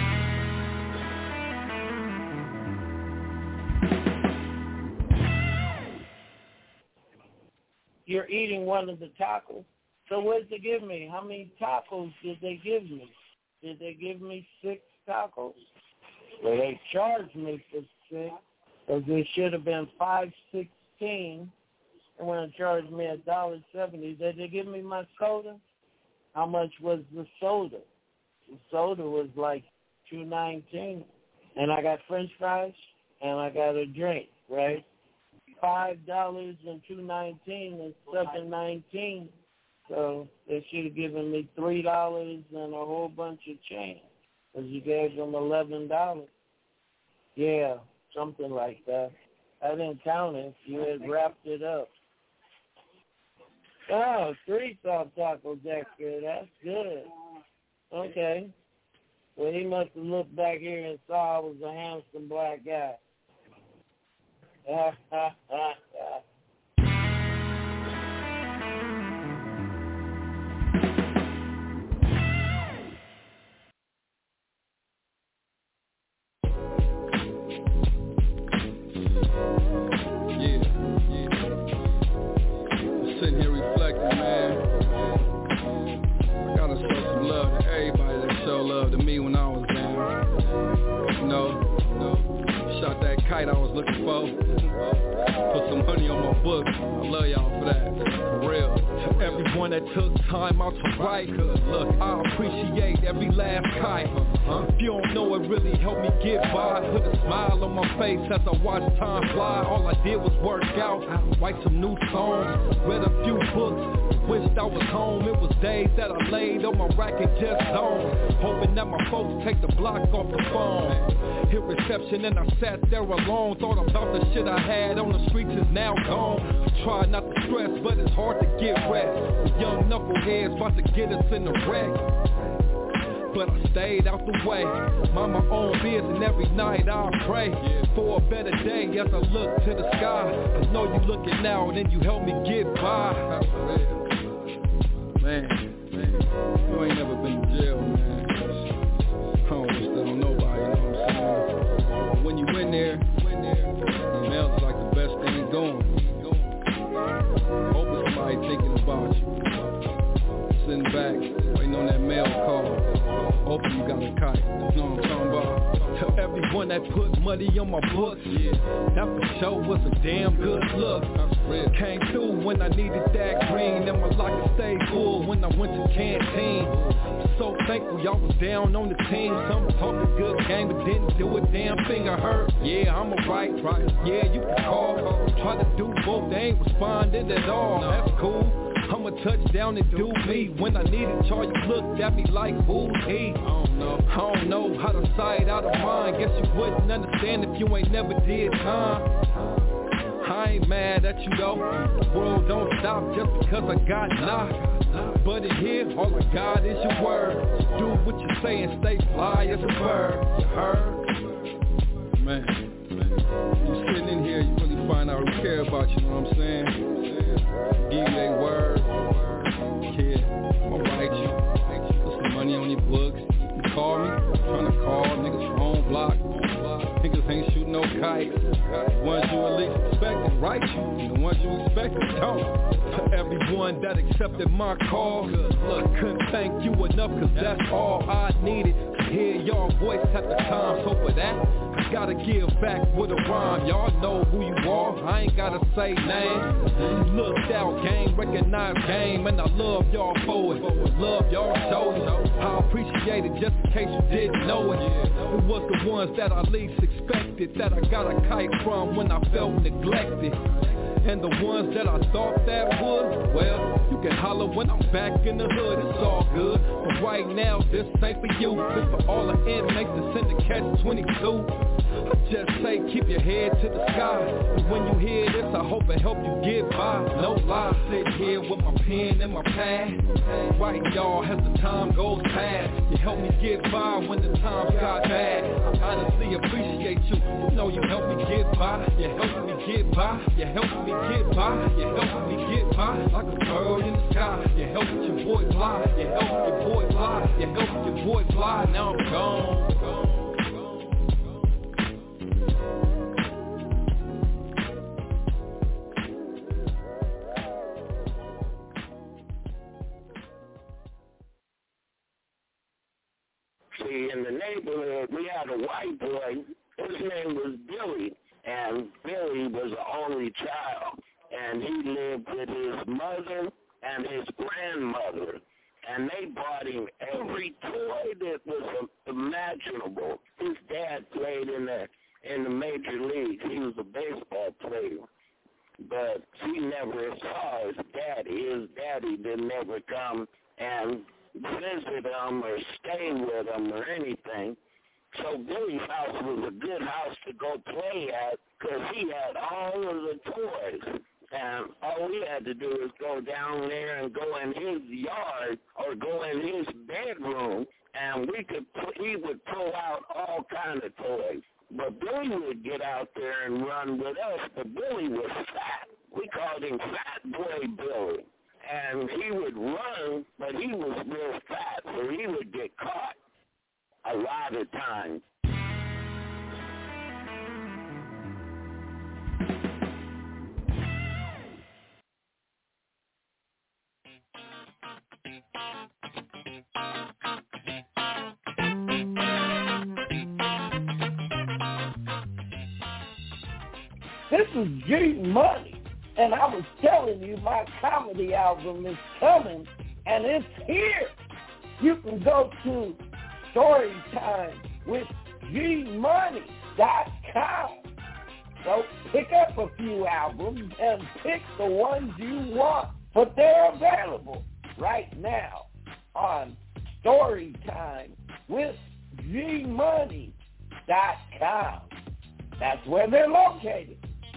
you're eating one of the tacos. So what did they give me? How many tacos did they give me? Did they give me six tacos? Well, they charged me for six, because it should have been five sixteen. And when they charged me a dollar seventy, did they give me my soda? How much was the soda? The soda was like two nineteen, and I got French fries and I got a drink, right? Five dollars and two nineteen is seven nineteen. So they should have given me three dollars and a whole bunch of change, because you gave them eleven dollars. Yeah, something like that. I didn't count it. You had wrapped it up. Oh, three soft tacos extra. That's good. Okay. Well, he must have looked back here and saw I was a handsome black guy. Ha, ha, ha, ha. got that kite I was looking for. Put some money on my books. I love y'all for that. For real. To everyone that took time out to write, look, I appreciate every last kite. Huh? If you don't know, it really helped me get by. Put a smile on my face as I watched time fly. All I did was work out, write some new songs, read a few books, wished I was home. It was days that I laid on my rack and just zoned, hoping that my folks take the block off the phone. Hit reception and I sat there alone, thought about the shit I had on the streets is now gone. Try not to stress, but it's hard to get rest. The young knuckleheads about to get us in the wreck, but I stayed out the way. Mind my own biz and every night I pray for a better day as I look to the sky. I know you looking out and you help me get by. Man, man, you ain't never been to jail, man. I don't wish that on nobody, you know what I'm saying? But when you in there, the mail's like the best thing going. Hoping somebody thinking about you. Sitting back, waiting on that mail call. Hoping you got a kite, you know what I'm talking about? To everyone that put money on my books, yeah, that for sure was a damn good look. Came through when I needed that green, and my locker stayed full when I went to canteen. So thankful y'all was down on the team. Some talked a good game but didn't do a damn thing. I heard, yeah, I'm alright, right? Yeah, you can call. Try to do both, they ain't responded at all. That's cool. I'ma touch down and do me. When I needed y'all, you looked at me like, who's he? I don't know. I don't know how to sight out of mind. Guess you wouldn't understand if you ain't never did time. I ain't mad at you though. The world don't stop just because I got knocked. But in here, all I got is your word. So do what you say and stay fly as a bird. You heard? Man, man, you sitting in here, you really find out who care about you, you know what I'm saying? Give you a word, kid, I'ma write you, put some money on your books. You can call me, I'm trying to call, niggas phone block, niggas ain't shooting no kites. The ones you at least expected, write you, and the ones you expected, don't. To everyone that accepted my call, look, couldn't thank you enough, cause that's all I needed. To hear your voice at the time, so for that, I gotta give back with a rhyme. Y'all know who you are, I ain't gotta say name. You looked out, game, recognized game, and I love y'all for it. Love y'all showed it. I appreciate it just in case you didn't know it. It was the ones that I least expected, that I got a kite from when I felt neglected. And the ones that I thought that would, well, you can holler when I'm back in the hood, it's all good. But right now, this ain't for you, this for all the inmates that's in the catch twenty-two. I just say keep your head to the sky, and when you hear this, I hope it help you get by. No lie, sit here with my pen and my pad, writing y'all as the time goes past. You help me get by when the times got bad. I honestly appreciate you, you know you help me get by. You help me get by, you help me get by, you help me get by like a bird in the sky. You help your boy fly, you help your boy fly, you help your boy fly. Now I'm gone, gone. See, in the neighborhood, we had a white boy. His name was Billy, and Billy was the only child. And he lived with his mother and his grandmother. And they bought him every toy that was imaginable. His dad played in the in the major leagues. He was a baseball player. But he never saw his daddy. His daddy didn't ever come and visit him or stay with him or anything. So Billy's house was a good house to go play at because he had all of the toys. And all we had to do was go down there and go in his yard or go in his bedroom, and we could he would pull out all kind of toys. But Billy would get out there and run with us, but Billy was fat. We called him Fat Boy Billy. And he would run, but he was real fat, so he would get caught a lot of times. This is G Money, and I was telling you my comedy album is coming, and it's here. You can go to Storytime with G Money dot com. So pick up a few albums and pick the ones you want, but they're available right now on Storytime with G Money dot com. That's where they're located.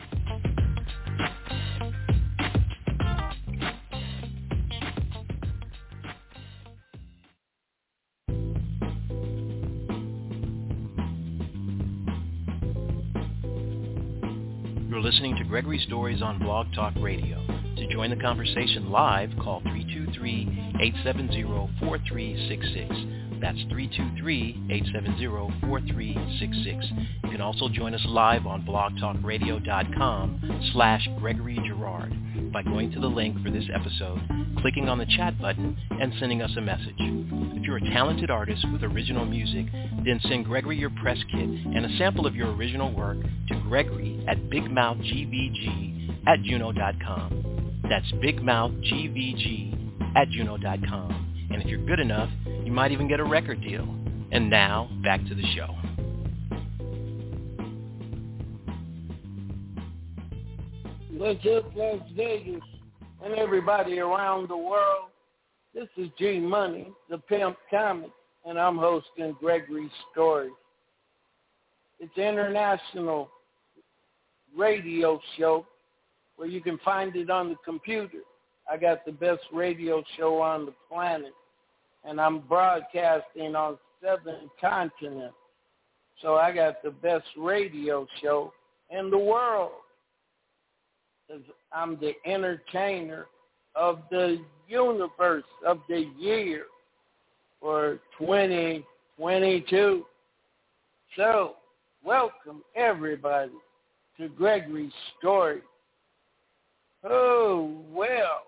You're listening to Gregory Stories on Blog Talk Radio. To join the conversation live, call three two three, eight seven zero, four three six six. That's three two three, eight seven zero, four three six six. You can also join us live on blogtalkradio.com slash Gregory Girard by going to the link for this episode, clicking on the chat button, and sending us a message. If you're a talented artist with original music, then send Gregory your press kit and a sample of your original work to Gregory at bigmouthgvg at juno dot com. That's bigmouthgvg at juno dot com. And if you're good enough, you might even get a record deal. And now, back to the show. What's up, Las Vegas, and everybody around the world? This is G Money, the Pimp Comic, and I'm hosting Gregory Stories. It's an international radio show where you can find it on the computer. I got the best radio show on the planet, and I'm broadcasting on seven continents. So I got the best radio show in the world. I'm the entertainer of the universe of the year for twenty twenty-two. So welcome everybody to Gregory's Story. Oh, well,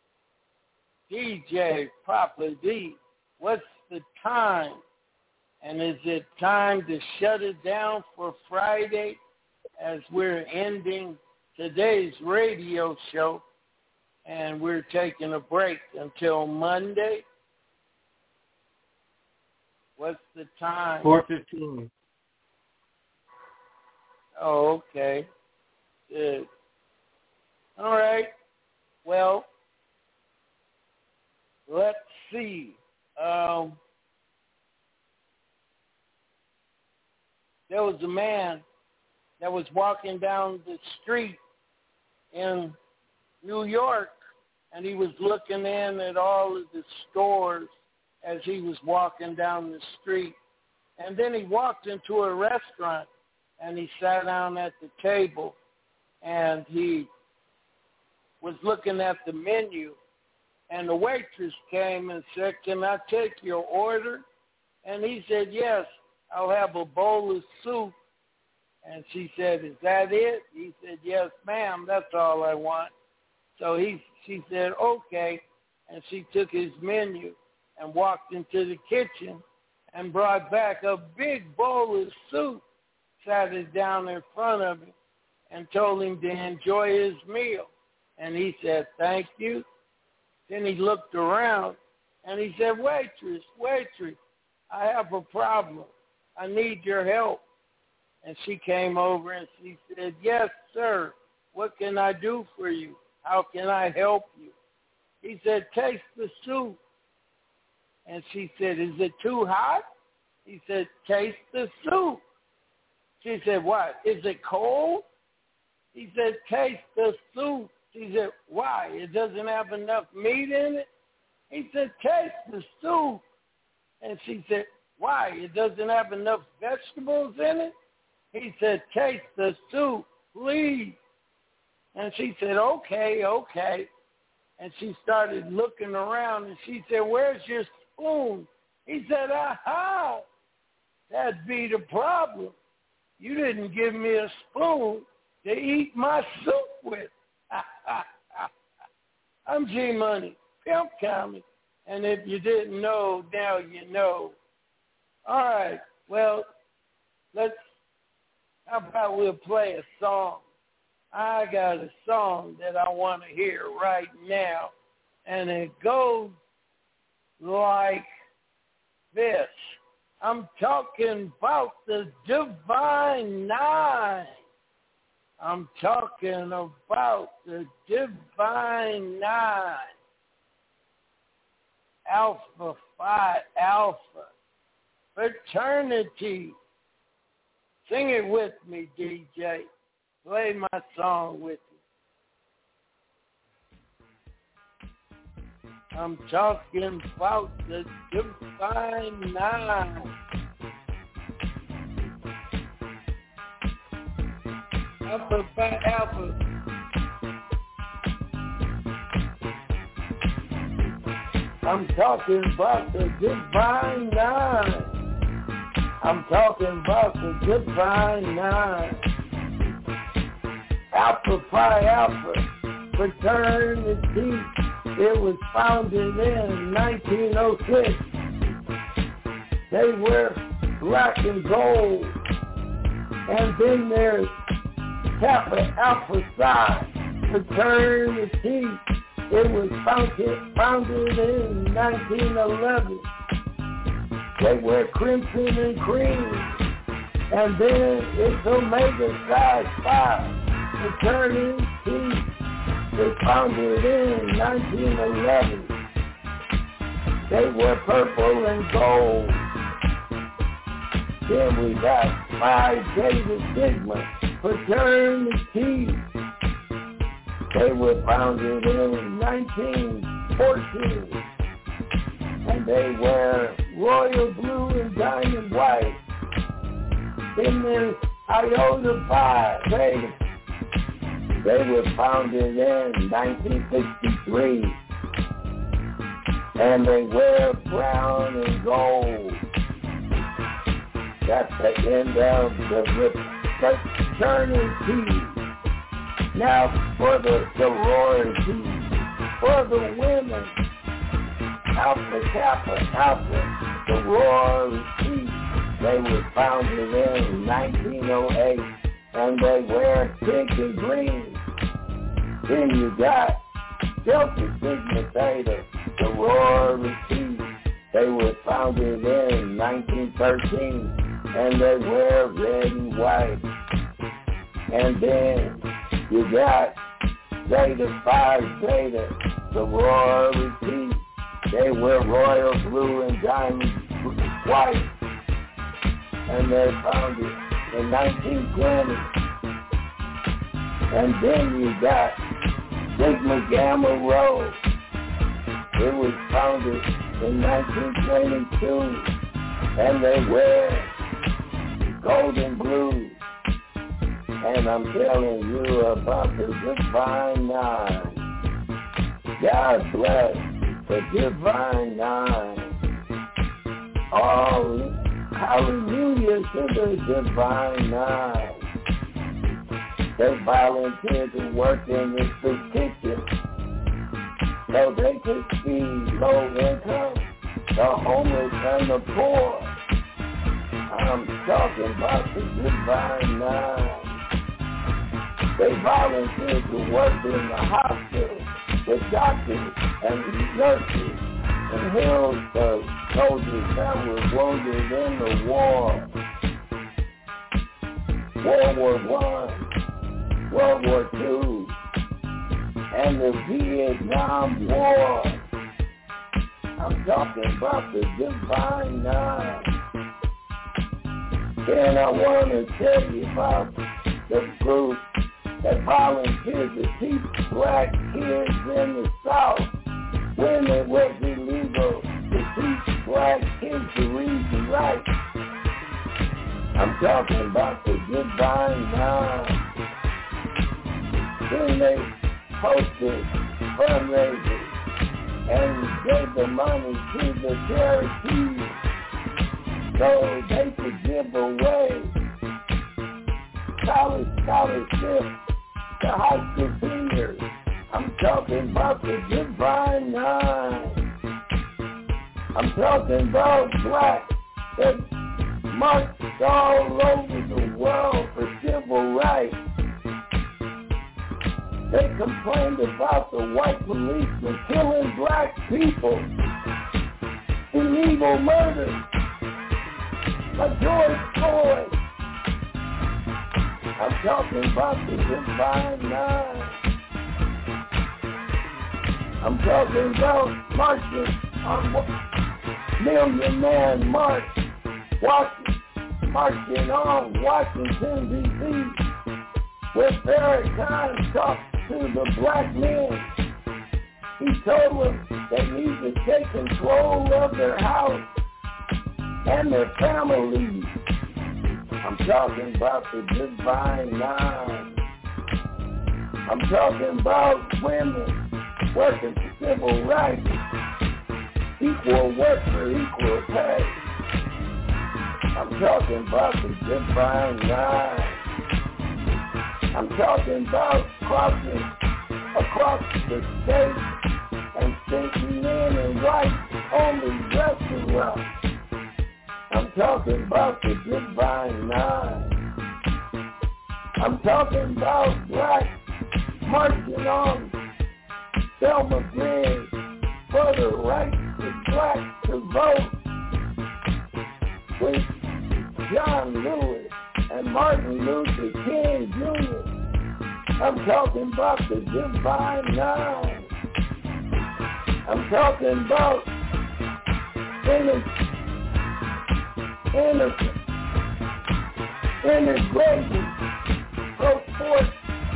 D J Papa D, what's the time? And is it time to shut it down for Friday as we're ending today's radio show and we're taking a break until Monday? What's the time? four fifteen. Oh, okay. Good. All right. Well, let's see. Um, there was a man that was walking down the street in New York, and he was looking in at all of the stores as he was walking down the street. And then he walked into a restaurant, and he sat down at the table, and he was looking at the menu, and the waitress came and said, "Can I take your order?" And he said, "Yes, I'll have a bowl of soup." And she said, "Is that it?" He said, "Yes, ma'am, that's all I want." So he, she said, "Okay." And she took his menu and walked into the kitchen and brought back a big bowl of soup, sat it down in front of him, and told him to enjoy his meal. And he said, "Thank you." Then he looked around, and he said, "Waitress, waitress, I have a problem. I need your help." And she came over and she said, "Yes, sir. What can I do for you? How can I help you?" He said, "Taste the soup." And she said, "Is it too hot?" He said, "Taste the soup." She said, "What? Is it cold?" He said, "Taste the soup." She said, "Why? It doesn't have enough meat in it?" He said, "Taste the soup." And she said, "Why? It doesn't have enough vegetables in it?" He said, "Taste the soup, please." And she said, "Okay, okay." And she started looking around, and she said, "Where's your spoon?" He said, "Aha, that'd be the problem. You didn't give me a spoon to eat my soup with." I'm G Money, Pimp Comic, and if you didn't know, now you know. All right, well, let's, how about we'll play a song, I got a song that I want to hear right now, and it goes like this. I'm talking about the Divine Nine. I'm talking about the Divine Nine. Alpha Phi Alpha. Fraternity. Sing it with me, D J. Play my song with you. I'm talking about the Divine Nine. Alpha Phi Alpha. I'm talking about the Divine Nine. I'm talking about the Divine Nine. Alpha Phi Alpha Fraternity. It was founded in nineteen oh six. They wear black and gold. And then there's Kappa Alpha Psi Fraternity. It was founded, founded in nineteen eleven. They wear crimson and cream. And then it's Omega Psi Phi Fraternity. They founded in nineteen eleven. They wear purple and gold. Then we got Phi Beta Sigma Fraternity. They were founded in nineteen fourteen. And they wear royal blue and diamond white. Then there's Iota Phi Beta. They were founded in nineteen sixty-three. And they wear brown and gold. That's the end of the fraternity. Now for the sorority, for the women, Alpha Kappa Alpha sorority. They were founded in nineteen oh eight. And they wear pink and green. Then you got Delta Sigma Theta sorority. They were founded in nineteen thirteen. And they wear red and white. And then you got Zeta Phi Beta sorority. They wear royal blue and diamond white. And they founded in nineteen twenty. And then you got Sigma Gamma Rho. It was founded in nineteen twenty-two. And they wear gold and blue. And I'm telling you about the Divine Nine. God bless the Divine Nine. Oh, hallelujah to the Divine Nine. They volunteered to work in the soup kitchen so they could feed low income, the homeless and the poor. I'm talking about the Divine Nine. They volunteered to work in the hospital with doctors and nurses and healed the soldiers that were wounded in the war. World War One, World War Two, and the Vietnam War. I'm talking about the Divine Nine. And I want to tell you about the group that volunteered to teach black kids in the South when it was illegal to teach black kids to read and write. I'm talking about the Divine Nine. Then they hosted fundraisers and gave the money to the charities so they could give away college scholarships to high school seniors. I'm talking about the Divine Nine. I'm talking about black that marched all over the world for civil rights. They complained about the white policemen killing black people. Illegal murder like George Floyd. I'm talking about the Divine Nine. I'm talking about marching on Million Man March, walking, marching on Washington, D C, where Farrakhan talked to the black men. He told them they need to take control of their house and their families. I'm talking about the Divine Nine. I'm talking about women working for civil rights, equal work for equal pay. I'm talking about the Divine Nine. I'm talking about crossing across the state and sneaking in in white-only restaurants. I'm talking about the Divine Nine. I'm talking about black marching on Selma Bridge for the right to black to vote with John Lewis and Martin Luther King Junior I'm talking about the Divine Nine. I'm talking about innocent, innocent, integrated pro sports,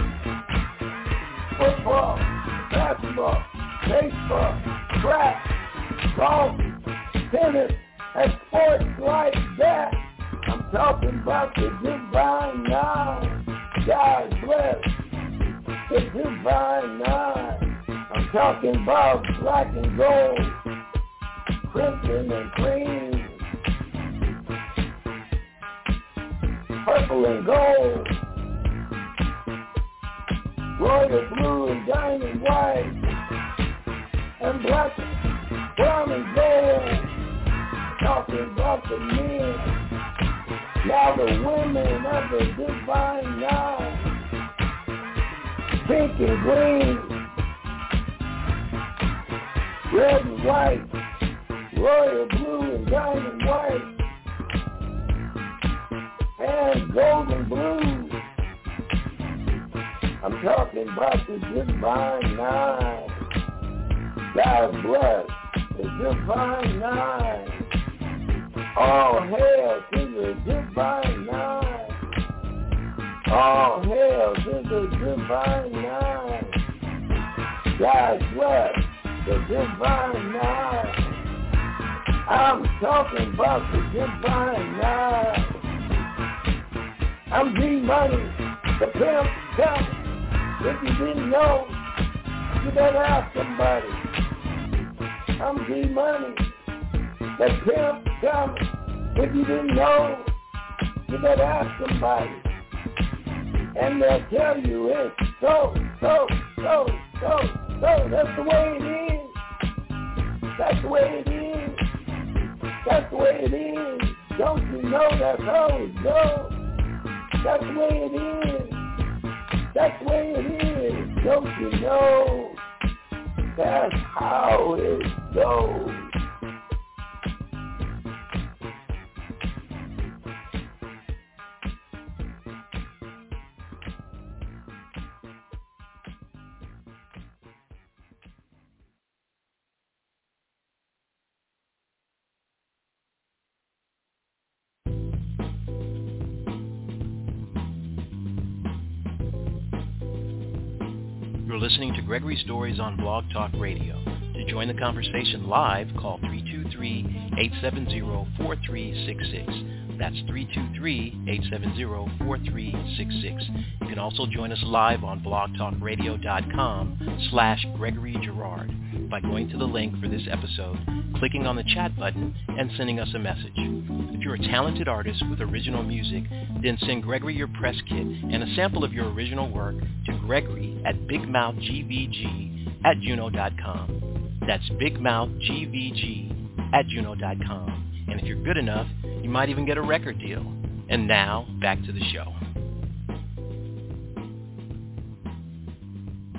football, basketball, baseball, track, golf, tennis, and sports like that. I'm talking about the Divine Nine. God bless the Divine Nine. I'm talking about black and gold, crimson and cream, purple and gold, royal blue and diamond white, and black, brown and gold. Talking about the men, now the women of the Divine Nine, pink and green, red and white, royal blue and diamond white, and golden blue. I'm talking about the Divine Nine. God bless the Divine Nine. All hail to the Divine Nine. All hail to the Divine Nine. God bless the Divine Nine. I'm talking about the Divine Nine. I'm G-Money, the pimp, pimp. If you didn't know, you better ask somebody. I'm G-Money, the pimp, pimp. If you didn't know, you better ask somebody. And they'll tell you it's so, so, so, so, so. That's the way it is. That's the way it is. That's the way it is. Don't you know that's how it goes? That's the way it is. That's the way it is. Don't you know that's how it goes? You're listening to Gregory Stories on Blog Talk Radio. To join the conversation live, call three two three, eight seven zero, four three six six. That's three two three, eight seven zero, four three six six. You can also join us live on blogtalkradio.com slash Gregory Girard by going to the link for this episode, clicking on the chat button, and sending us a message. If you're a talented artist with original music, then send Gregory your press kit and a sample of your original work to Gregory at bigmouthgvg at juno dot com. That's bigmouthgvg at juno dot com. And if you're good enough, you might even get a record deal. And now, back to the show.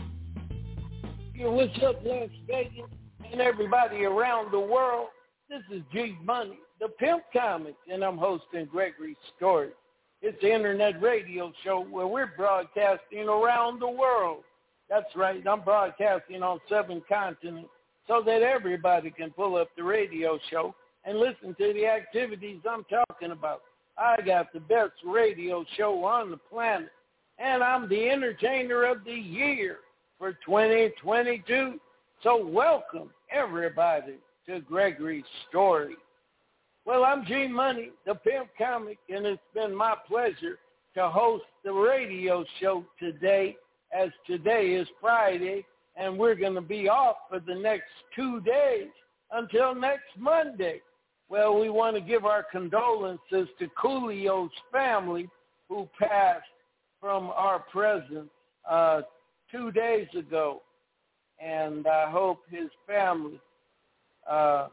Yo, what's up, Las Vegas and everybody around the world? This is G Money, the Pimp Comic, and I'm hosting Gregory Story. It's the internet radio show where we're broadcasting around the world. That's right, I'm broadcasting on seven continents so that everybody can pull up the radio show and listen to the activities I'm talking about. I got the best radio show on the planet, and I'm the entertainer of the year for twenty twenty-two. So welcome, everybody, to Gregory's Story. Well, I'm G Money, the Pimp Comic, and it's been my pleasure to host the radio show today, as today is Friday, and we're going to be off for the next two days until next Monday. Well, we want to give our condolences to Coolio's family, who passed from our presence uh, two days ago, and I hope his family uh,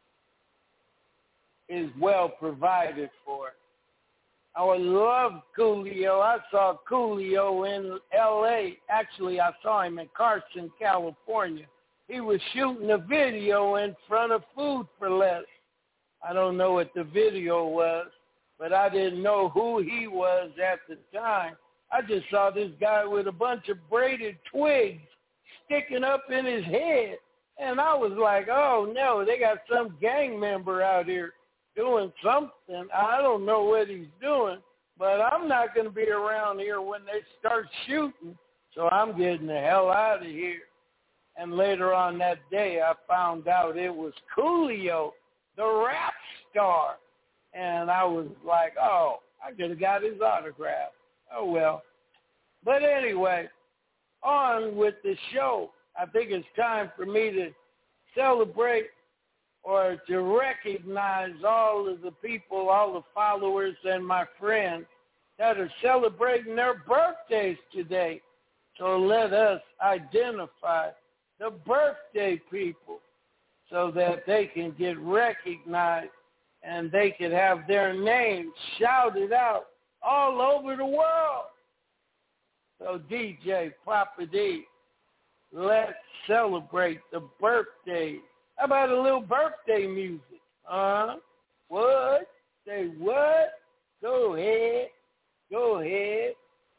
is well provided for. I would love Coolio. I saw Coolio in L A Actually, I saw him in Carson, California. He was shooting a video in front of Food for Less. I don't know what the video was, but I didn't know who he was at the time. I just saw this guy with a bunch of braided twigs sticking up in his head. And I was like, oh, no, they got some gang member out here doing something. I don't know what he's doing, but I'm not going to be around here when they start shooting, so I'm getting the hell out of here. And later on that day, I found out it was Coolio, the rap star. And I was like, oh, I could have got his autograph. Oh, well. But anyway, on with the show. I think it's time for me to celebrate or to recognize all of the people, all the followers and my friends that are celebrating their birthdays today. So let us identify the birthday people so that they can get recognized and they can have their names shouted out all over the world. So D J Papa D, let's celebrate the birthdays. How about a little birthday music? Uh-huh. What? Say what? Go ahead. Go ahead.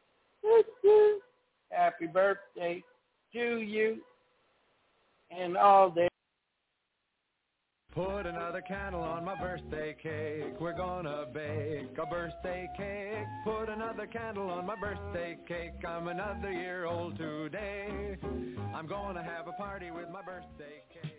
Happy birthday to you and all that. Put another candle on my birthday cake. We're gonna bake a birthday cake. Put another candle on my birthday cake. I'm another year old today. I'm gonna have a party with my birthday cake.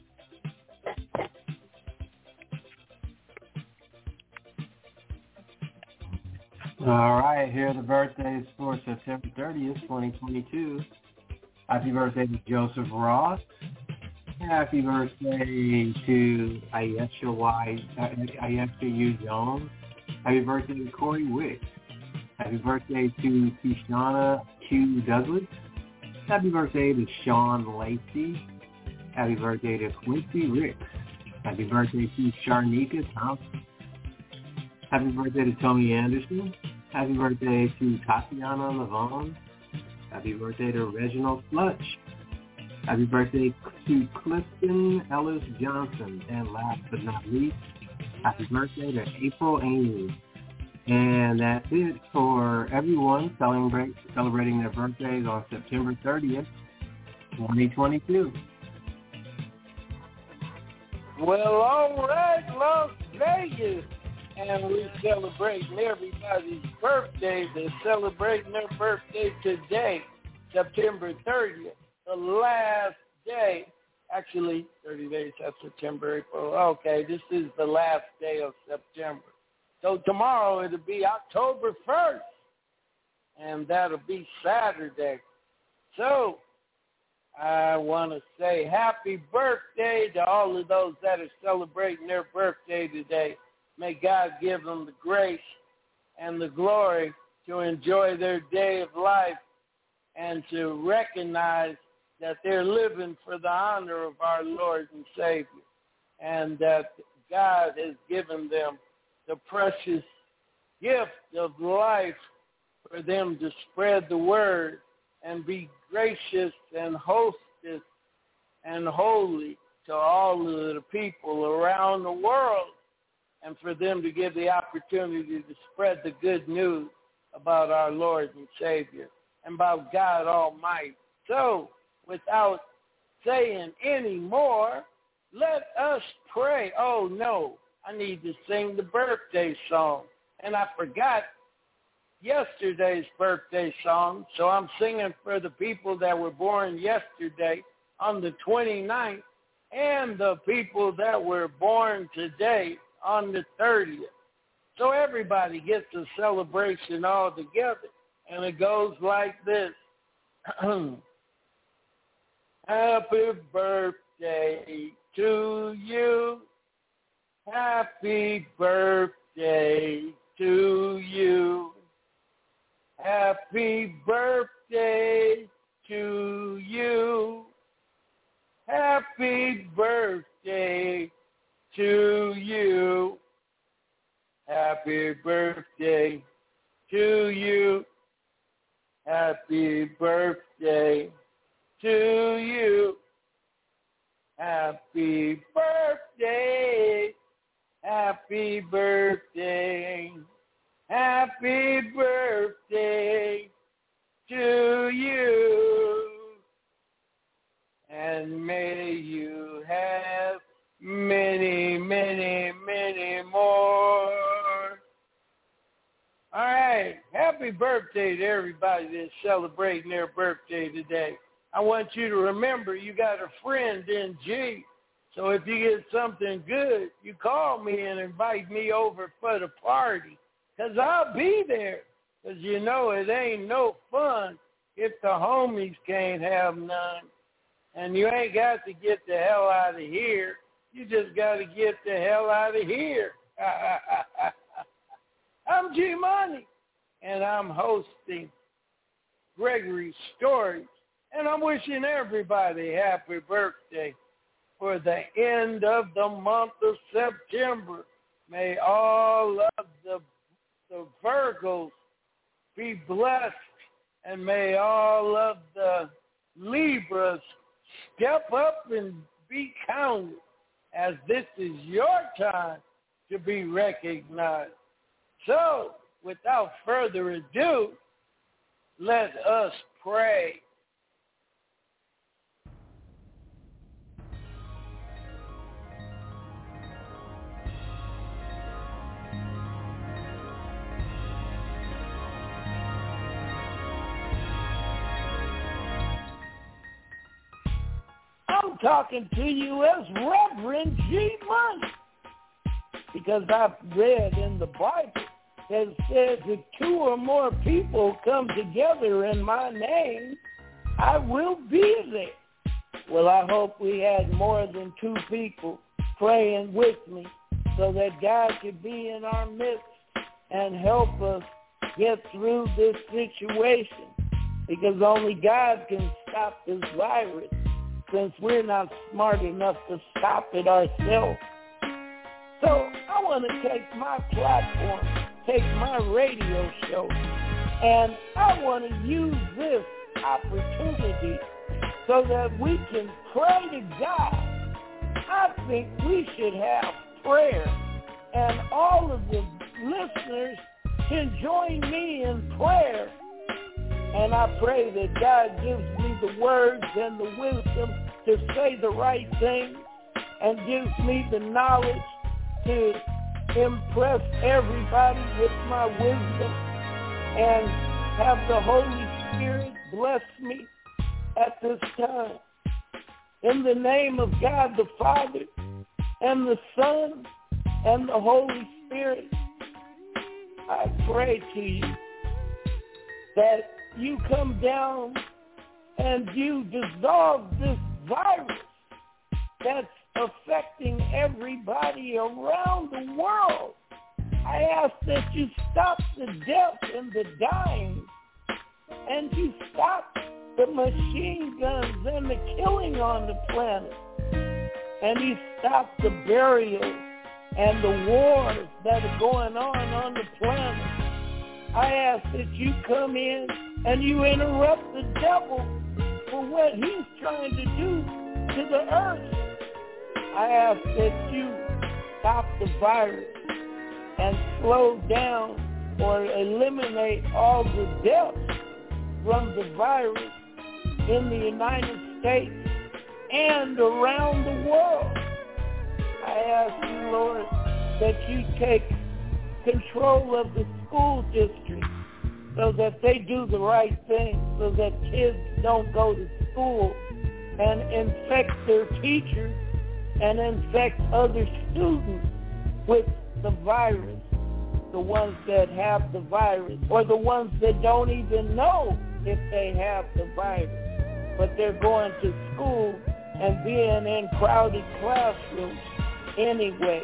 All right, here are the birthdays for September thirtieth, twenty twenty-two. Happy birthday to Joseph Ross. Happy birthday to Ayesha Y. Ayesha U. Jones. Happy birthday to Corey Wick. Happy birthday to Tishana Q. Douglas. Happy birthday to Sean Lacey. Happy birthday to Quincy Ricks. Happy birthday to Sharnika Thompson. Happy birthday to Tony Anderson. Happy birthday to Tatiana Lavone. Happy birthday to Reginald Flutch. Happy birthday to Clifton Ellis Johnson. And last but not least, happy birthday to April Amy. And that's it for everyone celebrate, celebrating their birthdays on September thirtieth, twenty twenty-two. Well, all right, Las Vegas. And we're celebrating everybody's birthday. They're celebrating their birthday today, September thirtieth, the last day. Actually, thirty days, that's September, April. Okay, this is the last day of September. So tomorrow it'll be October first, and that'll be Saturday. So I want to say happy birthday to all of those that are celebrating their birthday today. May God give them the grace and the glory to enjoy their day of life and to recognize that they're living for the honor of our Lord and Savior, and that God has given them the precious gift of life for them to spread the word and be gracious and host justice and holy to all of the people around the world, and for them to get the opportunity to spread the good news about our Lord and Savior and about God Almighty. So, without saying any more, let us pray. Oh, no, I need to sing the birthday song. And I forgot yesterday's birthday song, so I'm singing for the people that were born yesterday on the twenty-ninth and the people that were born today on the thirtieth. So everybody gets a celebration all together, and it goes like this. Happy birthday to you. Happy birthday to you. Happy birthday to you. Happy birthday to you. Happy birthday to you. Happy birthday to you. Happy birthday. Happy birthday. Happy birthday to you. And may you have many, many, many more. All right. Happy birthday to everybody that's celebrating their birthday today. I want you to remember you got a friend in G. So if you get something good, you call me and invite me over for the party, because I'll be there. Because you know it ain't no fun if the homies can't have none. And you ain't got to get the hell out of here. You just got to get the hell out of here. I'm G Money, and I'm hosting Gregory Stories. And I'm wishing everybody happy birthday for the end of the month of September. May all of the, the Virgos be blessed, and may all of the Libras step up and be counted, as this is your time to be recognized. So, without further ado, let us pray. I'm talking to you as Reverend G Money, because I've read in the Bible that it says if two or more people come together in my name, I will be there. Well, I hope we had more than two people praying with me so that God could be in our midst and help us get through this situation, because only God can stop this virus, since we're not smart enough to stop it ourselves. So I want to take my platform, take my radio show, and I want to use this opportunity so that we can pray to God. I think we should have prayer, and all of the listeners can join me in prayer. And I pray that God gives me the words and the wisdom to say the right thing, and gives me the knowledge to impress everybody with my wisdom, and have the Holy Spirit bless me at this time. In the name of God the Father, and the Son, and the Holy Spirit, I pray to you that you come down and you dissolve this virus that's affecting everybody around the world. I ask that you stop the death and the dying, and you stop the machine guns and the killing on the planet, and you stop the burials and the wars that are going on on the planet. I ask that you come in and you interrupt the devil for what he's trying to do to the earth. I ask that you stop the virus and slow down or eliminate all the deaths from the virus in the United States and around the world. I ask you, Lord, that you take control of the school district so that they do the right thing, so that kids don't go to school and infect their teachers and infect other students with the virus, the ones that have the virus, or the ones that don't even know if they have the virus, but they're going to school and being in crowded classrooms anyway.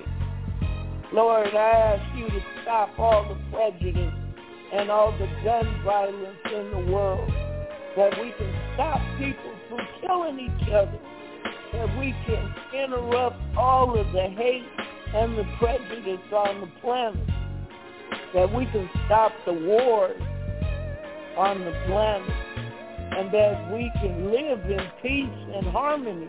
Lord, I ask you to stop all the prejudice and all the gun violence in the world, that we can stop people from killing each other, that we can interrupt all of the hate and the prejudice on the planet, that we can stop the wars on the planet, and that we can live in peace and harmony,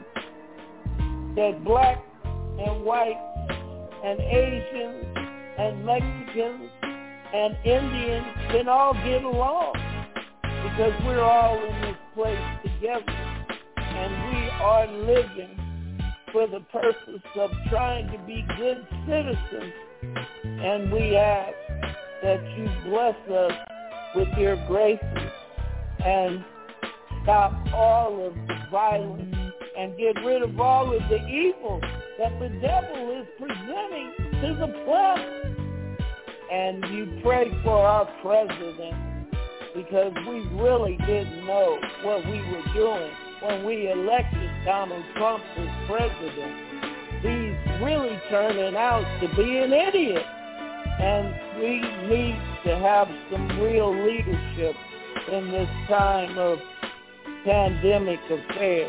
that black and white and Asians and Mexicans and Indians can all get along, because we're all in this place together, and we are living for the purpose of trying to be good citizens. And we ask that you bless us with your graces and stop all of the violence and get rid of all of the evil that the devil is presenting to the planet. And you pray for our president, because we really didn't know what we were doing when we elected Donald Trump as president. He's really turning out to be an idiot. And we need to have some real leadership in this time of pandemic affairs.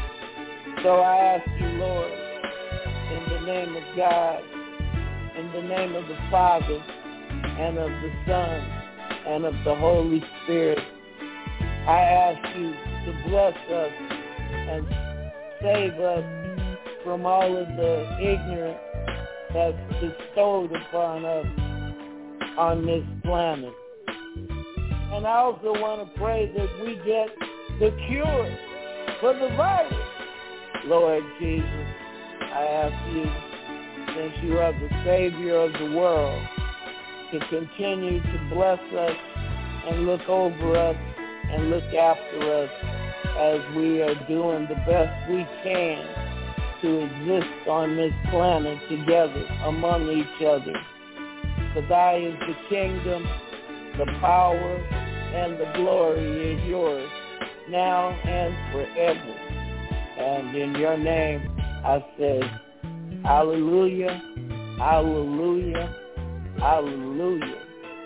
So I ask you, Lord, in the name of God, in the name of the Father, and of the Son, and of the Holy Spirit, I ask you to bless us and save us from all of the ignorance that's bestowed upon us on this planet. And I also want to pray that we get the cure for the virus. Lord Jesus, I ask you, since you are the Savior of the world, to continue to bless us and look over us and look after us as we are doing the best we can to exist on this planet together among each other. For thy is the kingdom, the power, and the glory is yours, now and forever. And in your name I say, hallelujah, hallelujah, hallelujah.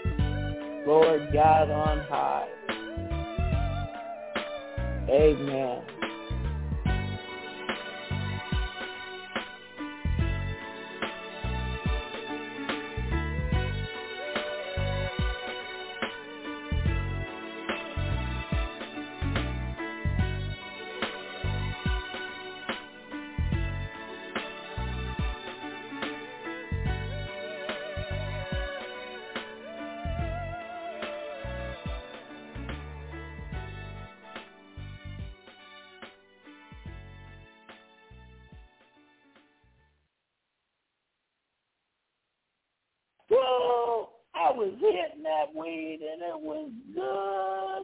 Lord God on high. Amen. Whoa, I was hitting that weed and it was good.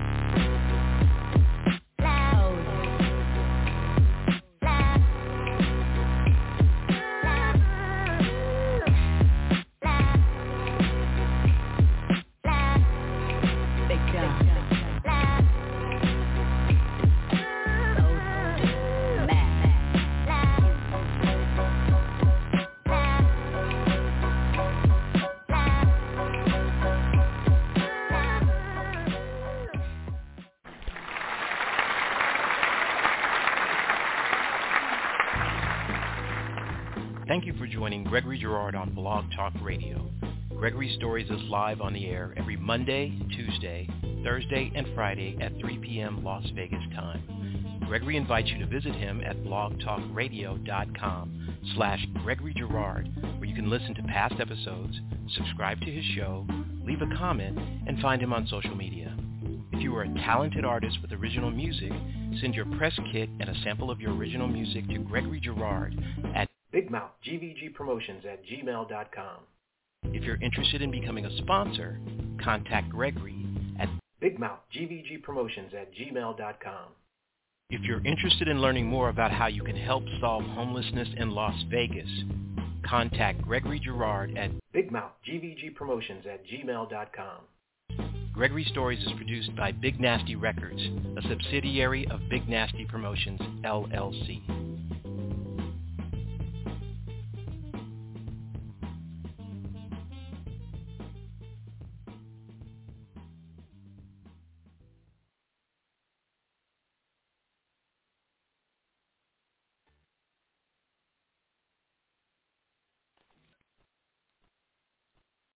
Thank you for joining Gregory Girard on Blog Talk Radio. Gregory Stories is live on the air every Monday, Tuesday, Thursday and Friday at three p.m. Las Vegas time. Gregory invites you to visit him at blogtalkradio.com slash Gregory Girard, where you can listen to past episodes, subscribe to his show, leave a comment, and find him on social media. If you are a talented artist with original music, send your press kit and a sample of your original music to Gregory Girard at bigmouthgvgpromotions at gmail dot com. If you're interested in becoming a sponsor, contact Gregory at bigmouthgvgpromotions at gmail dot com. If you're interested in learning more about how you can help solve homelessness in Las Vegas, contact Gregory Girard at bigmouthgvgpromotions at gmail dot com. Gregory Stories is produced by Big Nasty Records, a subsidiary of Big Nasty Promotions, L L C.